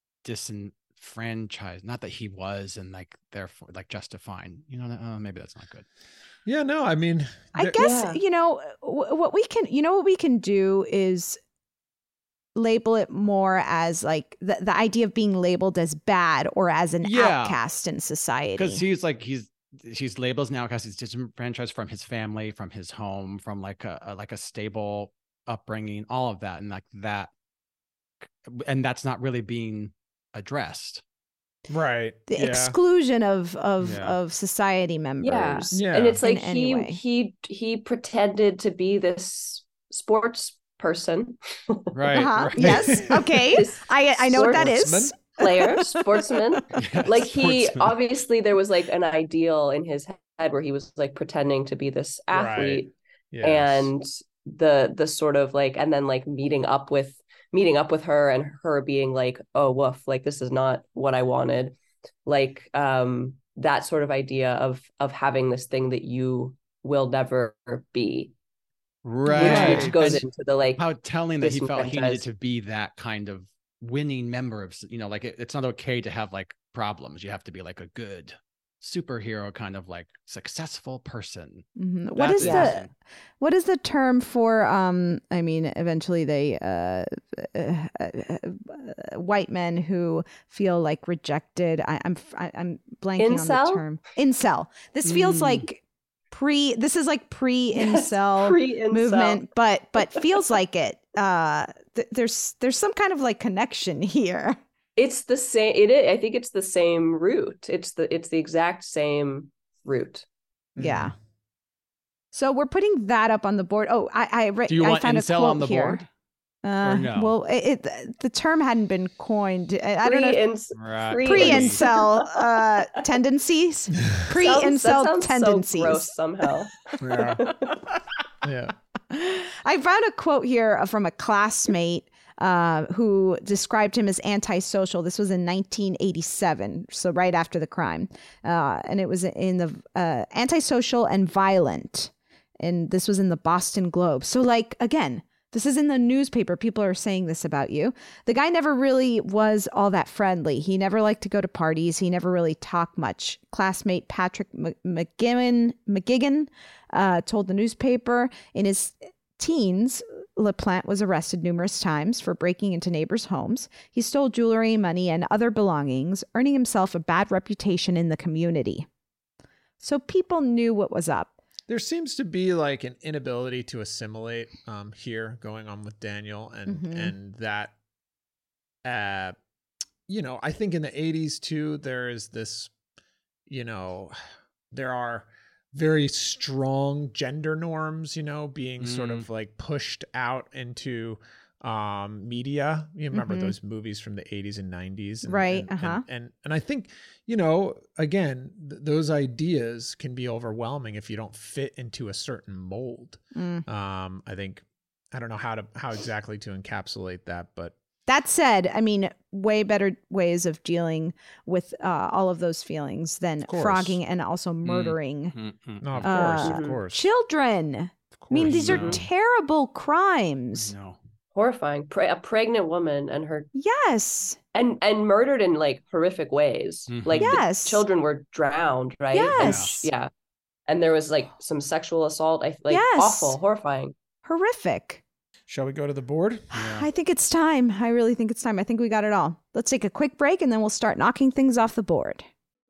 disenfranchised, not that he was, and like, therefore like justifying, you know, oh, maybe that's not good. Yeah, no, I mean, I guess, yeah. you know, w- what we can, you know, what we can do is label it more as like the, the idea of being labeled as bad or as an yeah. outcast in society. Because he's like, he's, he's labeled as an outcast. He's disenfranchised from his family, from his home, from like a, a like a stable upbringing, all of that. And like that, and that's not really being addressed. Right. The yeah. exclusion of of Yeah. of society members. Yeah. Yeah. And it's like in he any way. he he pretended to be this sports person. Right. Uh-huh. right. Yes. Okay. I I know what that is. Player, sportsman. Yeah, like he sportsman. obviously there was like an ideal in his head where he was like pretending to be this athlete. Right. Yes. And the the sort of like, and then like meeting up with meeting up with her and her being like, oh woof, like this is not what I wanted. Like um that sort of idea of of having this thing that you will never be. Right. Which, which goes And into the like how telling that he felt he needed disenfranchised. to be that kind of winning member of, you know, like it, it's not okay to have like problems. You have to be like a good superhero kind of like successful person. Mm-hmm. What That's is awesome. the what is the term for um I mean eventually they uh, uh, uh, uh white men who feel like rejected. I, I'm I, I'm blanking Incel? on the term. Incel. This feels Mm. like pre this is like pre Yes, incel pre-incel. movement, but but feels like it. Uh th- there's there's some kind of like connection here. It's the same. It is. I think it's the same root. It's the it's the exact same root. Yeah. So we're putting that up on the board. Oh, I I, re- Do you I want found a incel quote on the here. board? Uh, Or no? Well, it, it the term hadn't been coined. I, I don't know. if- Right. Pre-incel uh, tendencies. Pre-incel Sounds tendencies. so gross somehow. Yeah. yeah. I found a quote here from a classmate uh, who described him as antisocial. This was in nineteen eighty-seven, so right after the crime. Uh, and it was in the uh, antisocial and violent. And this was in the Boston Globe. So like, again, this is in the newspaper. People are saying this about you. The guy never really was all that friendly. He never liked to go to parties. He never really talked much. Classmate Patrick M- McGigan, McGigan uh, told the newspaper in his teens, LaPlante was arrested numerous times for breaking into neighbors' homes. He stole jewelry, money, and other belongings, earning himself a bad reputation in the community. So people knew what was up. There seems to be like an inability to assimilate um, here going on with Daniel, and Mhm. and that, uh, you know, I think in the eighties too, there is this, you know, there are very strong gender norms, you know, being Mm. sort of like pushed out into um media. You remember Mhm. those movies from the eighties and nineties, and, Right, and, uh-huh. and, and and I think, you know, again, th- those ideas can be overwhelming if you don't fit into a certain mold. Mm. um I think, I don't know how to how exactly to encapsulate that, but That said, I mean, way better ways of dealing with uh, all of those feelings than course. frogging and also murdering Mm-mm. no, of Uh, course, of course, children. of I mean, course. these are No. terrible crimes. No. Horrifying. Pre- a pregnant woman and her Yes. and and murdered in like horrific ways. Mhm. Like the Yes. children were drowned, right? And Yes. sh- yeah. And there was like some sexual assault. I like Yes. awful, horrifying. Horrific. Shall we go to the board? I think it's time. I really think it's time. I think we got it all. Let's take a quick break and then we'll start knocking things off the board.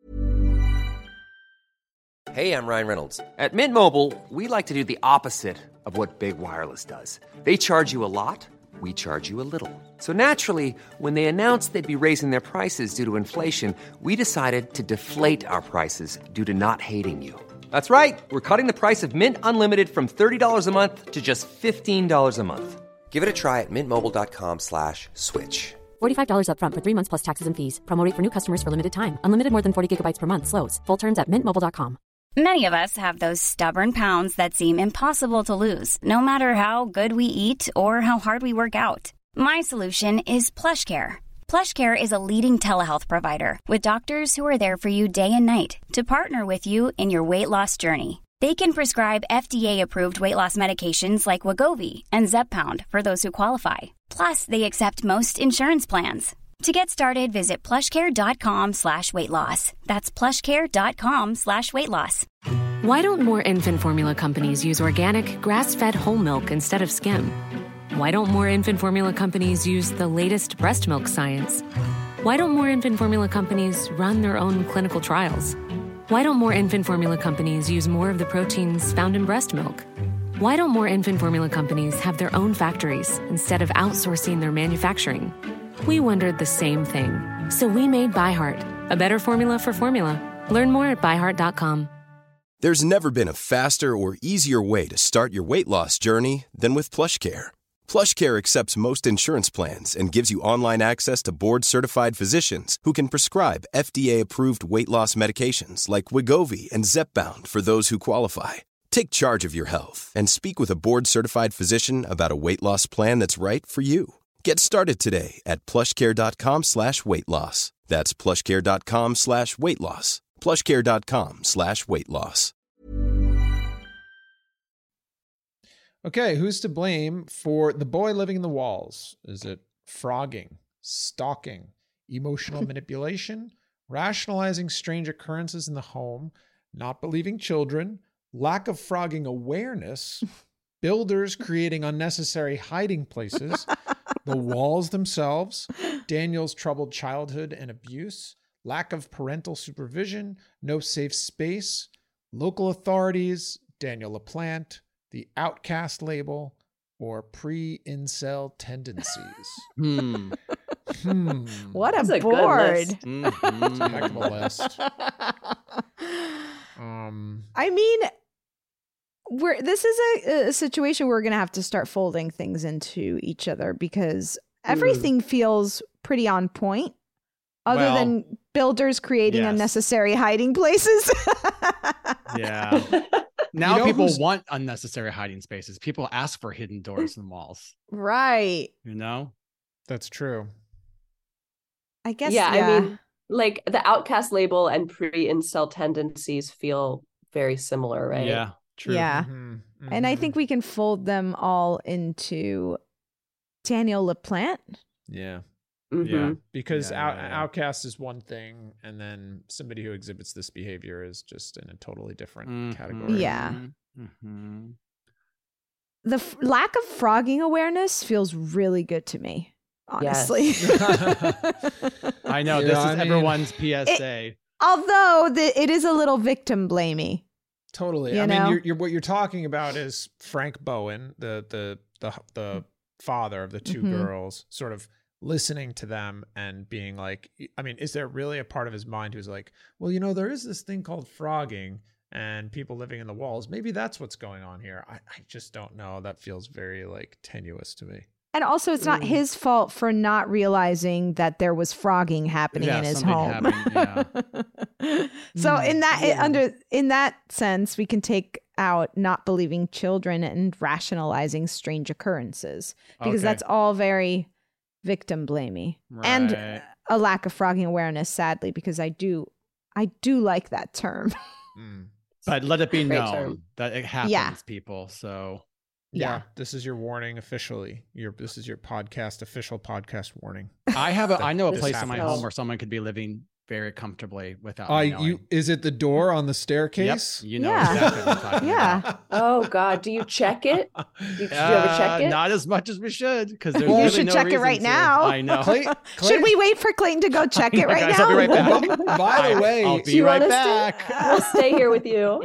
Hey, I'm Ryan Reynolds. At Mint Mobile, we like to do the opposite of what Big Wireless does. They charge you a lot, we charge you a little. So naturally, when they announced they'd be raising their prices due to inflation, we decided to deflate our prices due to not hating you. That's right. We're cutting the price of Mint Unlimited from thirty dollars a month to just fifteen dollars a month. Give it a try at mintmobile.com slash switch. forty-five dollars upfront for three months plus taxes and fees. Promo rate for new customers for limited time. Unlimited more than forty gigabytes per month. Slows full terms at mint mobile dot com. Many of us have those stubborn pounds that seem impossible to lose, no matter how good we eat or how hard we work out. My solution is PlushCare. PlushCare is a leading telehealth provider with doctors who are there for you day and night to partner with you in your weight loss journey. They can prescribe F D A-approved weight loss medications like Wegovy and Zepbound for those who qualify. Plus, they accept most insurance plans. To get started, visit plushcare.com slash weight loss. That's plushcare.com slash weight loss. Why don't more infant formula companies use organic, grass-fed whole milk instead of skim? Why don't more infant formula companies use the latest breast milk science? Why don't more infant formula companies run their own clinical trials? Why don't more infant formula companies use more of the proteins found in breast milk? Why don't more infant formula companies have their own factories instead of outsourcing their manufacturing? We wondered the same thing. So we made ByHeart, a better formula for formula. Learn more at by heart dot com. There's never been a faster or easier way to start your weight loss journey than with PlushCare. PlushCare accepts most insurance plans and gives you online access to board-certified physicians who can prescribe F D A-approved weight loss medications like Wegovy and Zepbound for those who qualify. Take charge of your health and speak with a board-certified physician about a weight loss plan that's right for you. Get started today at plushcare.com slash weight loss. That's plushcare.com slash weight loss. plushcare.com slash weight loss. Okay, who's to blame for the boy living in the walls? Is it frogging, stalking, emotional manipulation, rationalizing strange occurrences in the home, not believing children, lack of frogging awareness, builders creating unnecessary hiding places, the walls themselves, Daniel's troubled childhood and abuse, lack of parental supervision, no safe space, local authorities, Daniel LaPlante, the outcast label, or pre-incel tendencies? Hmm. Hmm. What a That's a good board. list. Mhm. It's a heck of a list. Um, I mean, we're this is a, a situation where we're gonna have to start folding things into each other because everything feels pretty on point, other Well, than builders creating yes. unnecessary hiding places. Yeah. Now You know people who's- want unnecessary hiding spaces. People ask for hidden doors and walls. Right. You know? that's true. I guess. yeah, Yeah. I mean, like the outcast label and pre-incel tendencies feel very similar, right? Yeah. True. Yeah. Mhm, And I mhm. think we can fold them all into Daniel LaPlante. yeah, Mhm. yeah, because Yeah, out, yeah, yeah. outcast is one thing, and then somebody who exhibits this behavior is just in a totally different Mhm. category. Yeah. Mhm. The f- lack of frogging awareness feels really good to me, honestly. I know. Yeah, This I is mean- everyone's P S A. Although the, it is a little victim blamey. Totally. You I know? mean, you're, you're, what you're talking about is Frank Bowen, the the the the father of the two Mhm. girls, sort of listening to them and being like, I mean, is there really a part of his mind who's like, well, you know, there is this thing called frogging and people living in the walls. Maybe that's what's going on here. I, I just don't know. That feels very like tenuous to me. And also, it's not Mm. his fault for not realizing that there was frogging happening Yeah, in his something home. happened, So in that Yeah. under in that sense, we can take out not believing children and rationalizing strange occurrences, because Okay. that's all very victim blamey and Right. a lack of frogging awareness. Sadly, because I do I do like that term. Mm. But let it be Great known term. that it happens, Yeah. people. So Yeah. Yeah. This is your warning officially. Your this is your podcast official podcast warning. I have a I know a This place in my happens. home where someone could be living very comfortably without Uh, me knowing. you is it the door on the Yep, staircase? you know Yeah. exactly what I'm talking Yeah. about. Oh God, do you check it? Do you, do you ever check Uh, it? Not as much as we should, because there's Well, You really should no check it reason right to. now. I know. Clay, Clay, Should we wait for Clayton to go check I it know, right guys, now? I'll be right back. By the I- way, I'll Do be you right want us back. to? We'll stay here with you.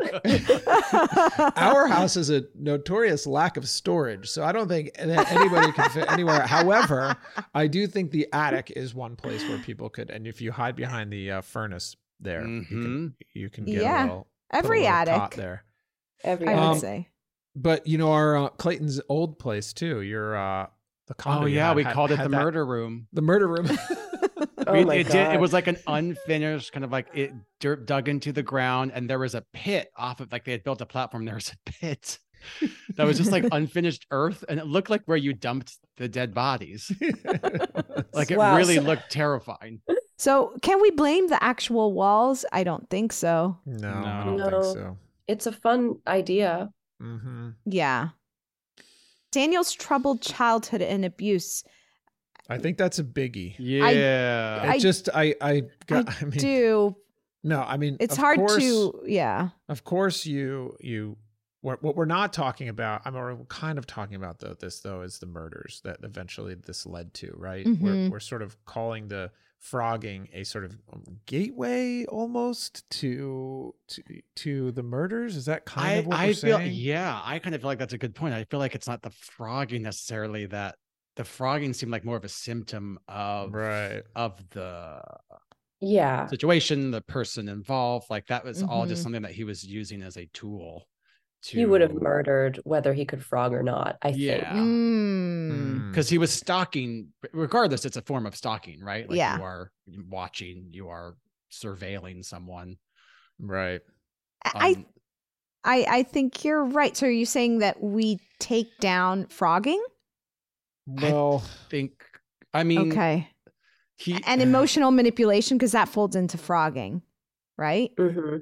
our house is a notorious lack of storage, so I don't think that anybody can fit anywhere. However, I do think the attic is one place where people could, and if you hide behind the uh, furnace there, you can you can get Yeah. a little put a Every little attic. cot there. Every I would Um, say. But you know our uh, Clayton's old place too. Your uh, the condo. Oh you yeah, had we had- called it had the that- murder room. The murder room. Oh We- my it God. did. It was like an unfinished kind of like it dirt dug into the ground, and there was a pit off of like they had built a platform. There was a pit that was just like unfinished earth, and it looked like where you dumped the dead bodies. Like it Wow, really so- looked terrifying. So can we blame the actual walls? I don't think so. No, I No. don't No. think so. It's a fun idea. Mm-hmm. Yeah. Daniel's troubled childhood and abuse. I think that's a biggie. Yeah. It I- just I I got. I, I mean, do. no, I mean It's of hard course- to, yeah. Of course, you you what what we're not talking about. I mean, we're kind of talking about though this though is the murders that eventually this led to, right? We're Mhm. we're sort of calling the frogging a sort of gateway almost to to to the murders. Is that kind I, of what I we're feel saying? yeah, I kind of feel like that's a good point. I feel like it's not the frogging necessarily that the frogging seemed like more of a symptom of Right. of the Yeah. situation, the person involved. Like that was all just Mhm. something that he was using as a tool to He would have murdered whether he could frog or not, I think. Yeah. Mm. because he was stalking. Regardless, it's a form of stalking, right? Like Yeah. you are watching, you are surveilling someone. Right. I, Um, I, I think you're right. So are you saying that we take down frogging? Well, think. I mean, Okay. he And emotional manipulation, because that folds into frogging, right? hmm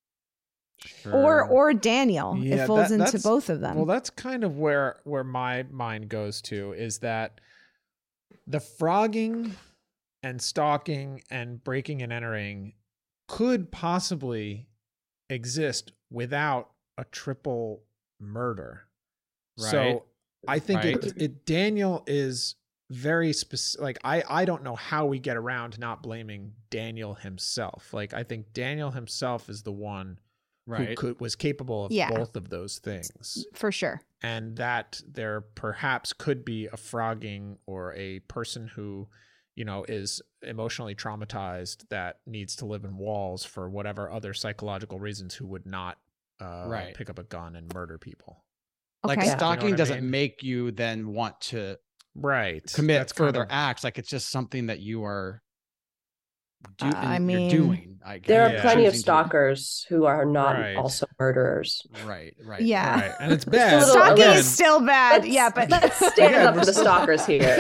Or Sure. or Daniel. Yeah, it folds that- into that's- both of them. Well, that's kind of where where my mind goes to is that the frogging and stalking and breaking and entering could possibly exist without a triple murder. Right. So I think Right. it, it Daniel is very specific. Like I I don't know how we get around to not blaming Daniel himself. Like I think Daniel himself is the one who right. could was capable of Yeah. both of those things, For sure. and that there perhaps could be a frogging or a person who, you know, is emotionally traumatized that needs to live in walls for whatever other psychological reasons, who would not uh, Right. pick up a gun and murder people. Like Okay. Yeah. stalking You know what I doesn't mean? make you then want to Right. commit That's kind further of- acts. Like it's just something that you are do- Uh, I you're mean, doing. I There are guess. Yeah. plenty of Choosing to- stalkers who are not Right. also murderers. Right, right. Yeah. Right. And it's a bad. little- Stalking Again, is still bad. Let's- yeah, but let's stand Again, up we're for the still- stalkers here.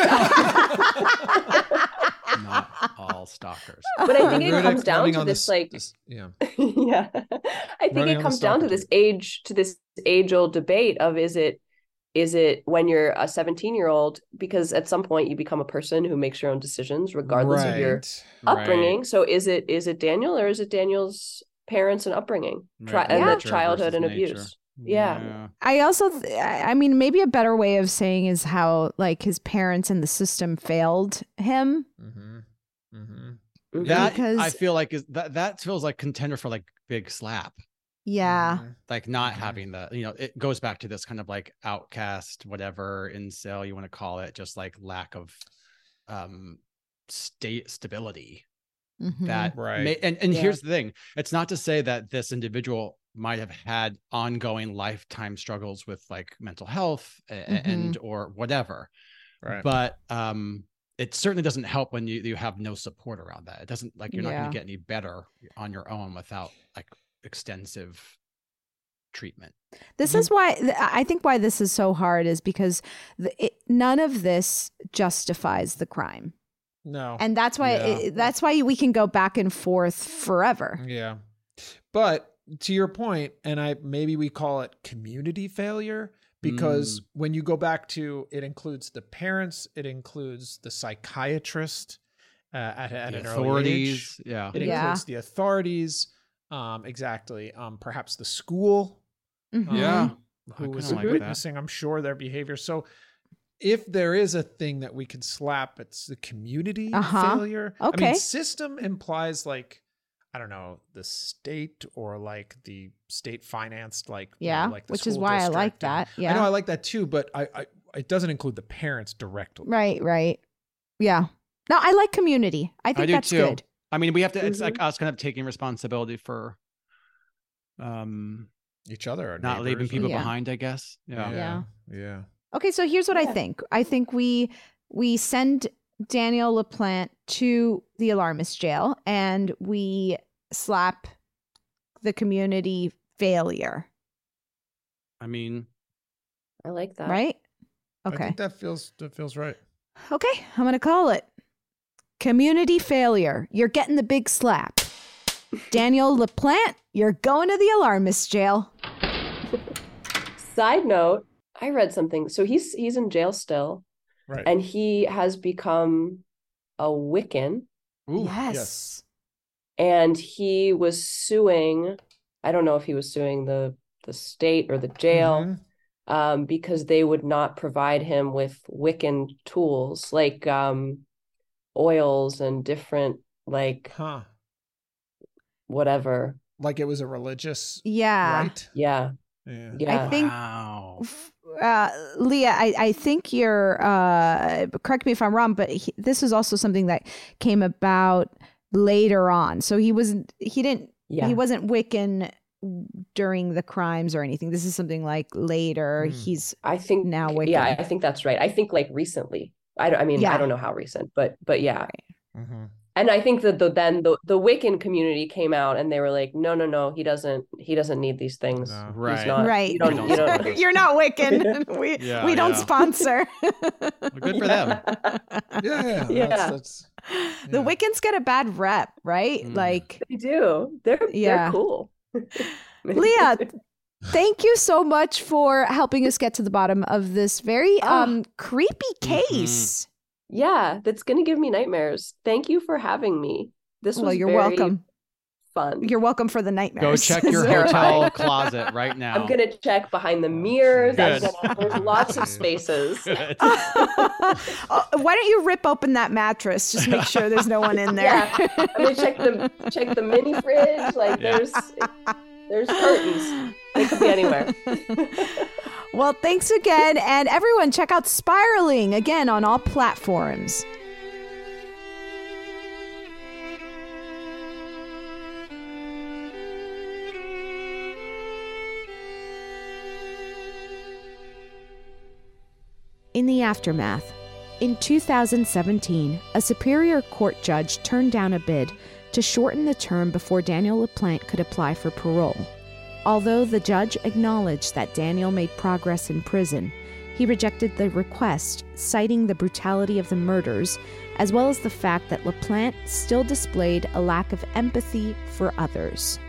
Not all stalkers. But I think it Running- comes down running to on this, like, this- yeah. yeah, I think Running on it the comes down to stalker this age, to this age-old debate of is it, is it when you're a seventeen-year-old, because at some point you become a person who makes your own decisions regardless of your Right. upbringing. So is it is it Daniel or is it Daniel's parents and upbringing, Right, Tri- and Yeah. the childhood and versus nature. abuse? Yeah. I also, th- I I mean, maybe a better way of saying is how like his parents and the system failed him. Mm-hmm. Mm-hmm. Mhm. That Because- I feel like is that that feels like contender for like big slap. Yeah. Mm-hmm. Like not Mhm. having the, you know, it goes back to this kind of like outcast, whatever incel you want to call it, just like lack of um state stability. Mhm. That Right. may, and and Yeah. here's the thing, it's not to say that this individual might have had ongoing lifetime struggles with like mental health a- Mhm. and or whatever, Right. But um, it certainly doesn't help when you, you have no support around that. It doesn't like you're not Yeah. going to get any better on your own without like extensive treatment. This is why th- I think why this is so hard is because the, it, none of this justifies the crime. No. And that's why Yeah. it, that's why we can go back and forth forever. Yeah. But to your point, and I maybe we call it community failure, because Mm. when you go back to it includes the parents, it includes the psychiatrist uh, at, at The an authorities, early age. yeah. It Yeah. includes the authorities, um, exactly. Um, perhaps the school. Mhm. um, Yeah. I who was kinda like that. witnessing, I'm sure, their behavior. So if there is a thing that we could slap, it's the community Uh-huh. failure. I Okay. mean, system implies like, I don't know, the state or like the state financed, like, you know, Yeah, like the which is school why I like district. And that. I Yeah. know I like that too, but I, I it doesn't include the parents directly. Right, right. Yeah. No, I like community. I think I do that's too. good. I mean, we have to, it's Mhm. like us kind of taking responsibility for um, Each other, our not leaving neighbors people and- Yeah. behind, I guess. Yeah. Yeah. Yeah. Okay, so here's what I Yeah. think. I think we we send Daniel LaPlante to the alarmist jail and we slap the community failure, I mean, I like that. right? I Okay. think that feels that feels right. Okay, I'm going to call it community failure. You're getting the big slap. Daniel LaPlante, you're going to the alarmist jail. Side note, I read something. So he's he's in jail still, Right. and he has become a Wiccan, Ooh, yes. and he was suing. I don't know if he was suing the the state or the jail, Mhm. um, because they would not provide him with Wiccan tools like um, oils and different like Huh. whatever. Like it was a religious Yeah. right? Yeah, Yeah. yeah. I think wow. uh, Leah, I, I think you're, uh, correct me if I'm wrong, but he, this is also something that came about later on. So he wasn't, he didn't, Yeah. he wasn't Wiccan during the crimes or anything. This is something like later. Hmm. He's I think now Wiccan. Yeah, I think that's right. I think like recently. I don't. I mean, Yeah. I don't know how recent, but but yeah. Mm-hmm. And I think that the then the the Wiccan community came out and they were like, no, no, no, he doesn't he doesn't need these things. No. He's Right. not, Right. You don't. You don't. You're not Wiccan. we Yeah, we don't yeah. sponsor. Well, good for them. Yeah, yeah. Yeah. That's, that's, The yeah. Wiccans get a bad rep, right? Mm. Like, They do. They're Yeah. they're cool. Leah, thank you so much for helping us get to the bottom of this very Oh. um creepy case. Yeah, that's gonna give me nightmares. Thank you for having me. This was Well, you're very welcome. fun. You're welcome for the Go nightmares. check your Terrifying. hotel closet right now. I'm gonna check behind the mirrors. I'm Good. gonna, there's lots of spaces. Good. Oh, why don't you rip open that mattress? Just make sure there's no one in there. Yeah, I'm gonna check the check the mini fridge. Like Yeah. there's there's curtains. They could be anywhere. Well, thanks again. And everyone, check out Spiraling again on all platforms. In the aftermath, in two thousand seventeen, a Superior Court judge turned down a bid to shorten the term before Daniel LaPlante could apply for parole. Although the judge acknowledged that Daniel made progress in prison, he rejected the request, citing the brutality of the murders, as well as the fact that LaPlante still displayed a lack of empathy for others.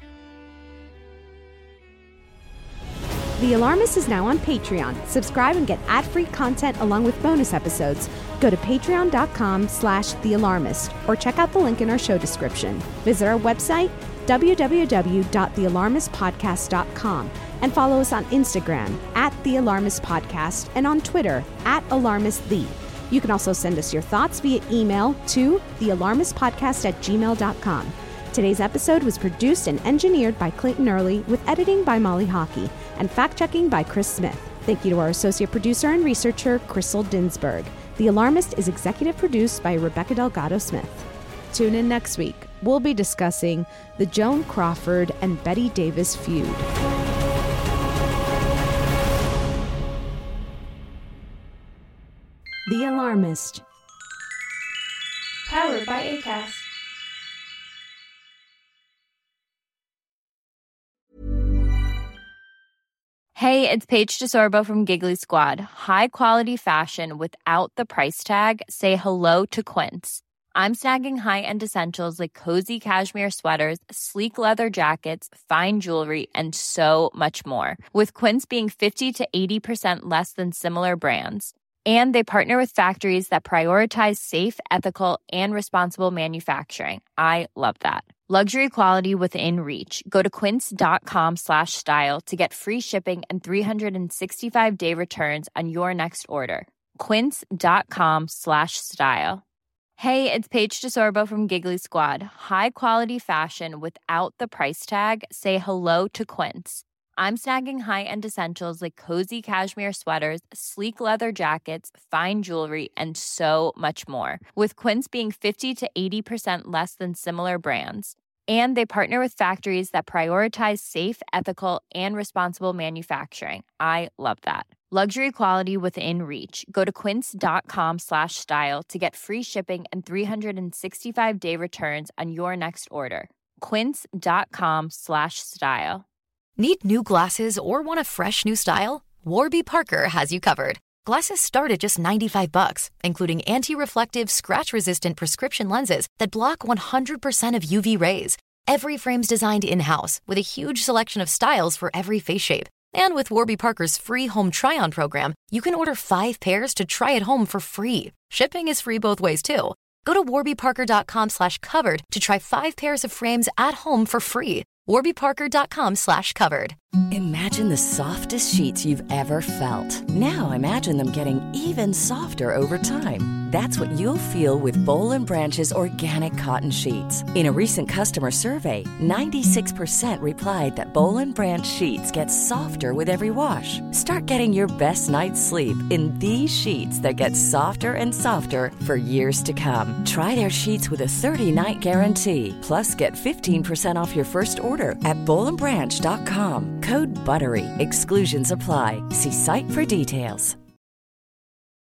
The Alarmist is now on Patreon. Subscribe and get ad-free content along with bonus episodes. Go to patreon.com slash The Alarmist or check out the link in our show description. Visit our website, w w w dot the alarmist podcast dot com, and follow us on Instagram at The Alarmist Podcast and on Twitter at AlarmistThe. You can also send us your thoughts via email to the alarmist podcast at gmail dot com. Today's episode was produced and engineered by Clayton Early with editing by Molly Hockey and fact-checking by Chris Smith. Thank you to our associate producer and researcher, Crystal Dinsberg. The Alarmist is executive produced by Rebecca Delgado Smith. Tune in next week. We'll be discussing the Joan Crawford and Betty Davis feud. Alarmist. Powered by Acast. Hey, it's Paige DeSorbo from Giggly Squad. High quality fashion without the price tag. Say hello to Quince. I'm snagging high-end essentials like cozy cashmere sweaters, sleek leather jackets, fine jewelry, and so much more. With Quince being fifty to eighty percent less than similar brands. And they partner with factories that prioritize safe, ethical, and responsible manufacturing. I love that. Luxury quality within reach. Go to quince.com slash style to get free shipping and three sixty-five day returns on your next order. Quince.com slash style. Hey, it's Paige DeSorbo from Giggly Squad. High quality fashion without the price tag. Say hello to Quince. I'm snagging high-end essentials like cozy cashmere sweaters, sleek leather jackets, fine jewelry, and so much more. With Quince being fifty to eighty percent less than similar brands. And they partner with factories that prioritize safe, ethical, and responsible manufacturing. I love that. Luxury quality within reach. Go to quince.com slash style to get free shipping and three sixty-five day returns on your next order. Quince.com slash style. Need new glasses or want a fresh new style? Warby Parker has you covered. Glasses start at just ninety-five bucks, including anti-reflective, scratch-resistant prescription lenses that block one hundred percent of U V rays. Every frame's designed in-house with a huge selection of styles for every face shape. And with Warby Parker's free home try-on program, you can order five pairs to try at home for free. Shipping is free both ways, too. Go to warbyparker.com slash covered to try five pairs of frames at home for free. warbyparker.com slash covered. Imagine the softest sheets you've ever felt. Now imagine them getting even softer over time. That's what you'll feel with Boll and Branch's organic cotton sheets. In a recent customer survey, ninety-six percent replied that Boll and Branch sheets get softer with every wash. Start getting your best night's sleep in these sheets that get softer and softer for years to come. Try their sheets with a thirty-night guarantee. Plus, get fifteen percent off your first order at boll and branch dot com. Code BUTTERY. Exclusions apply. See site for details.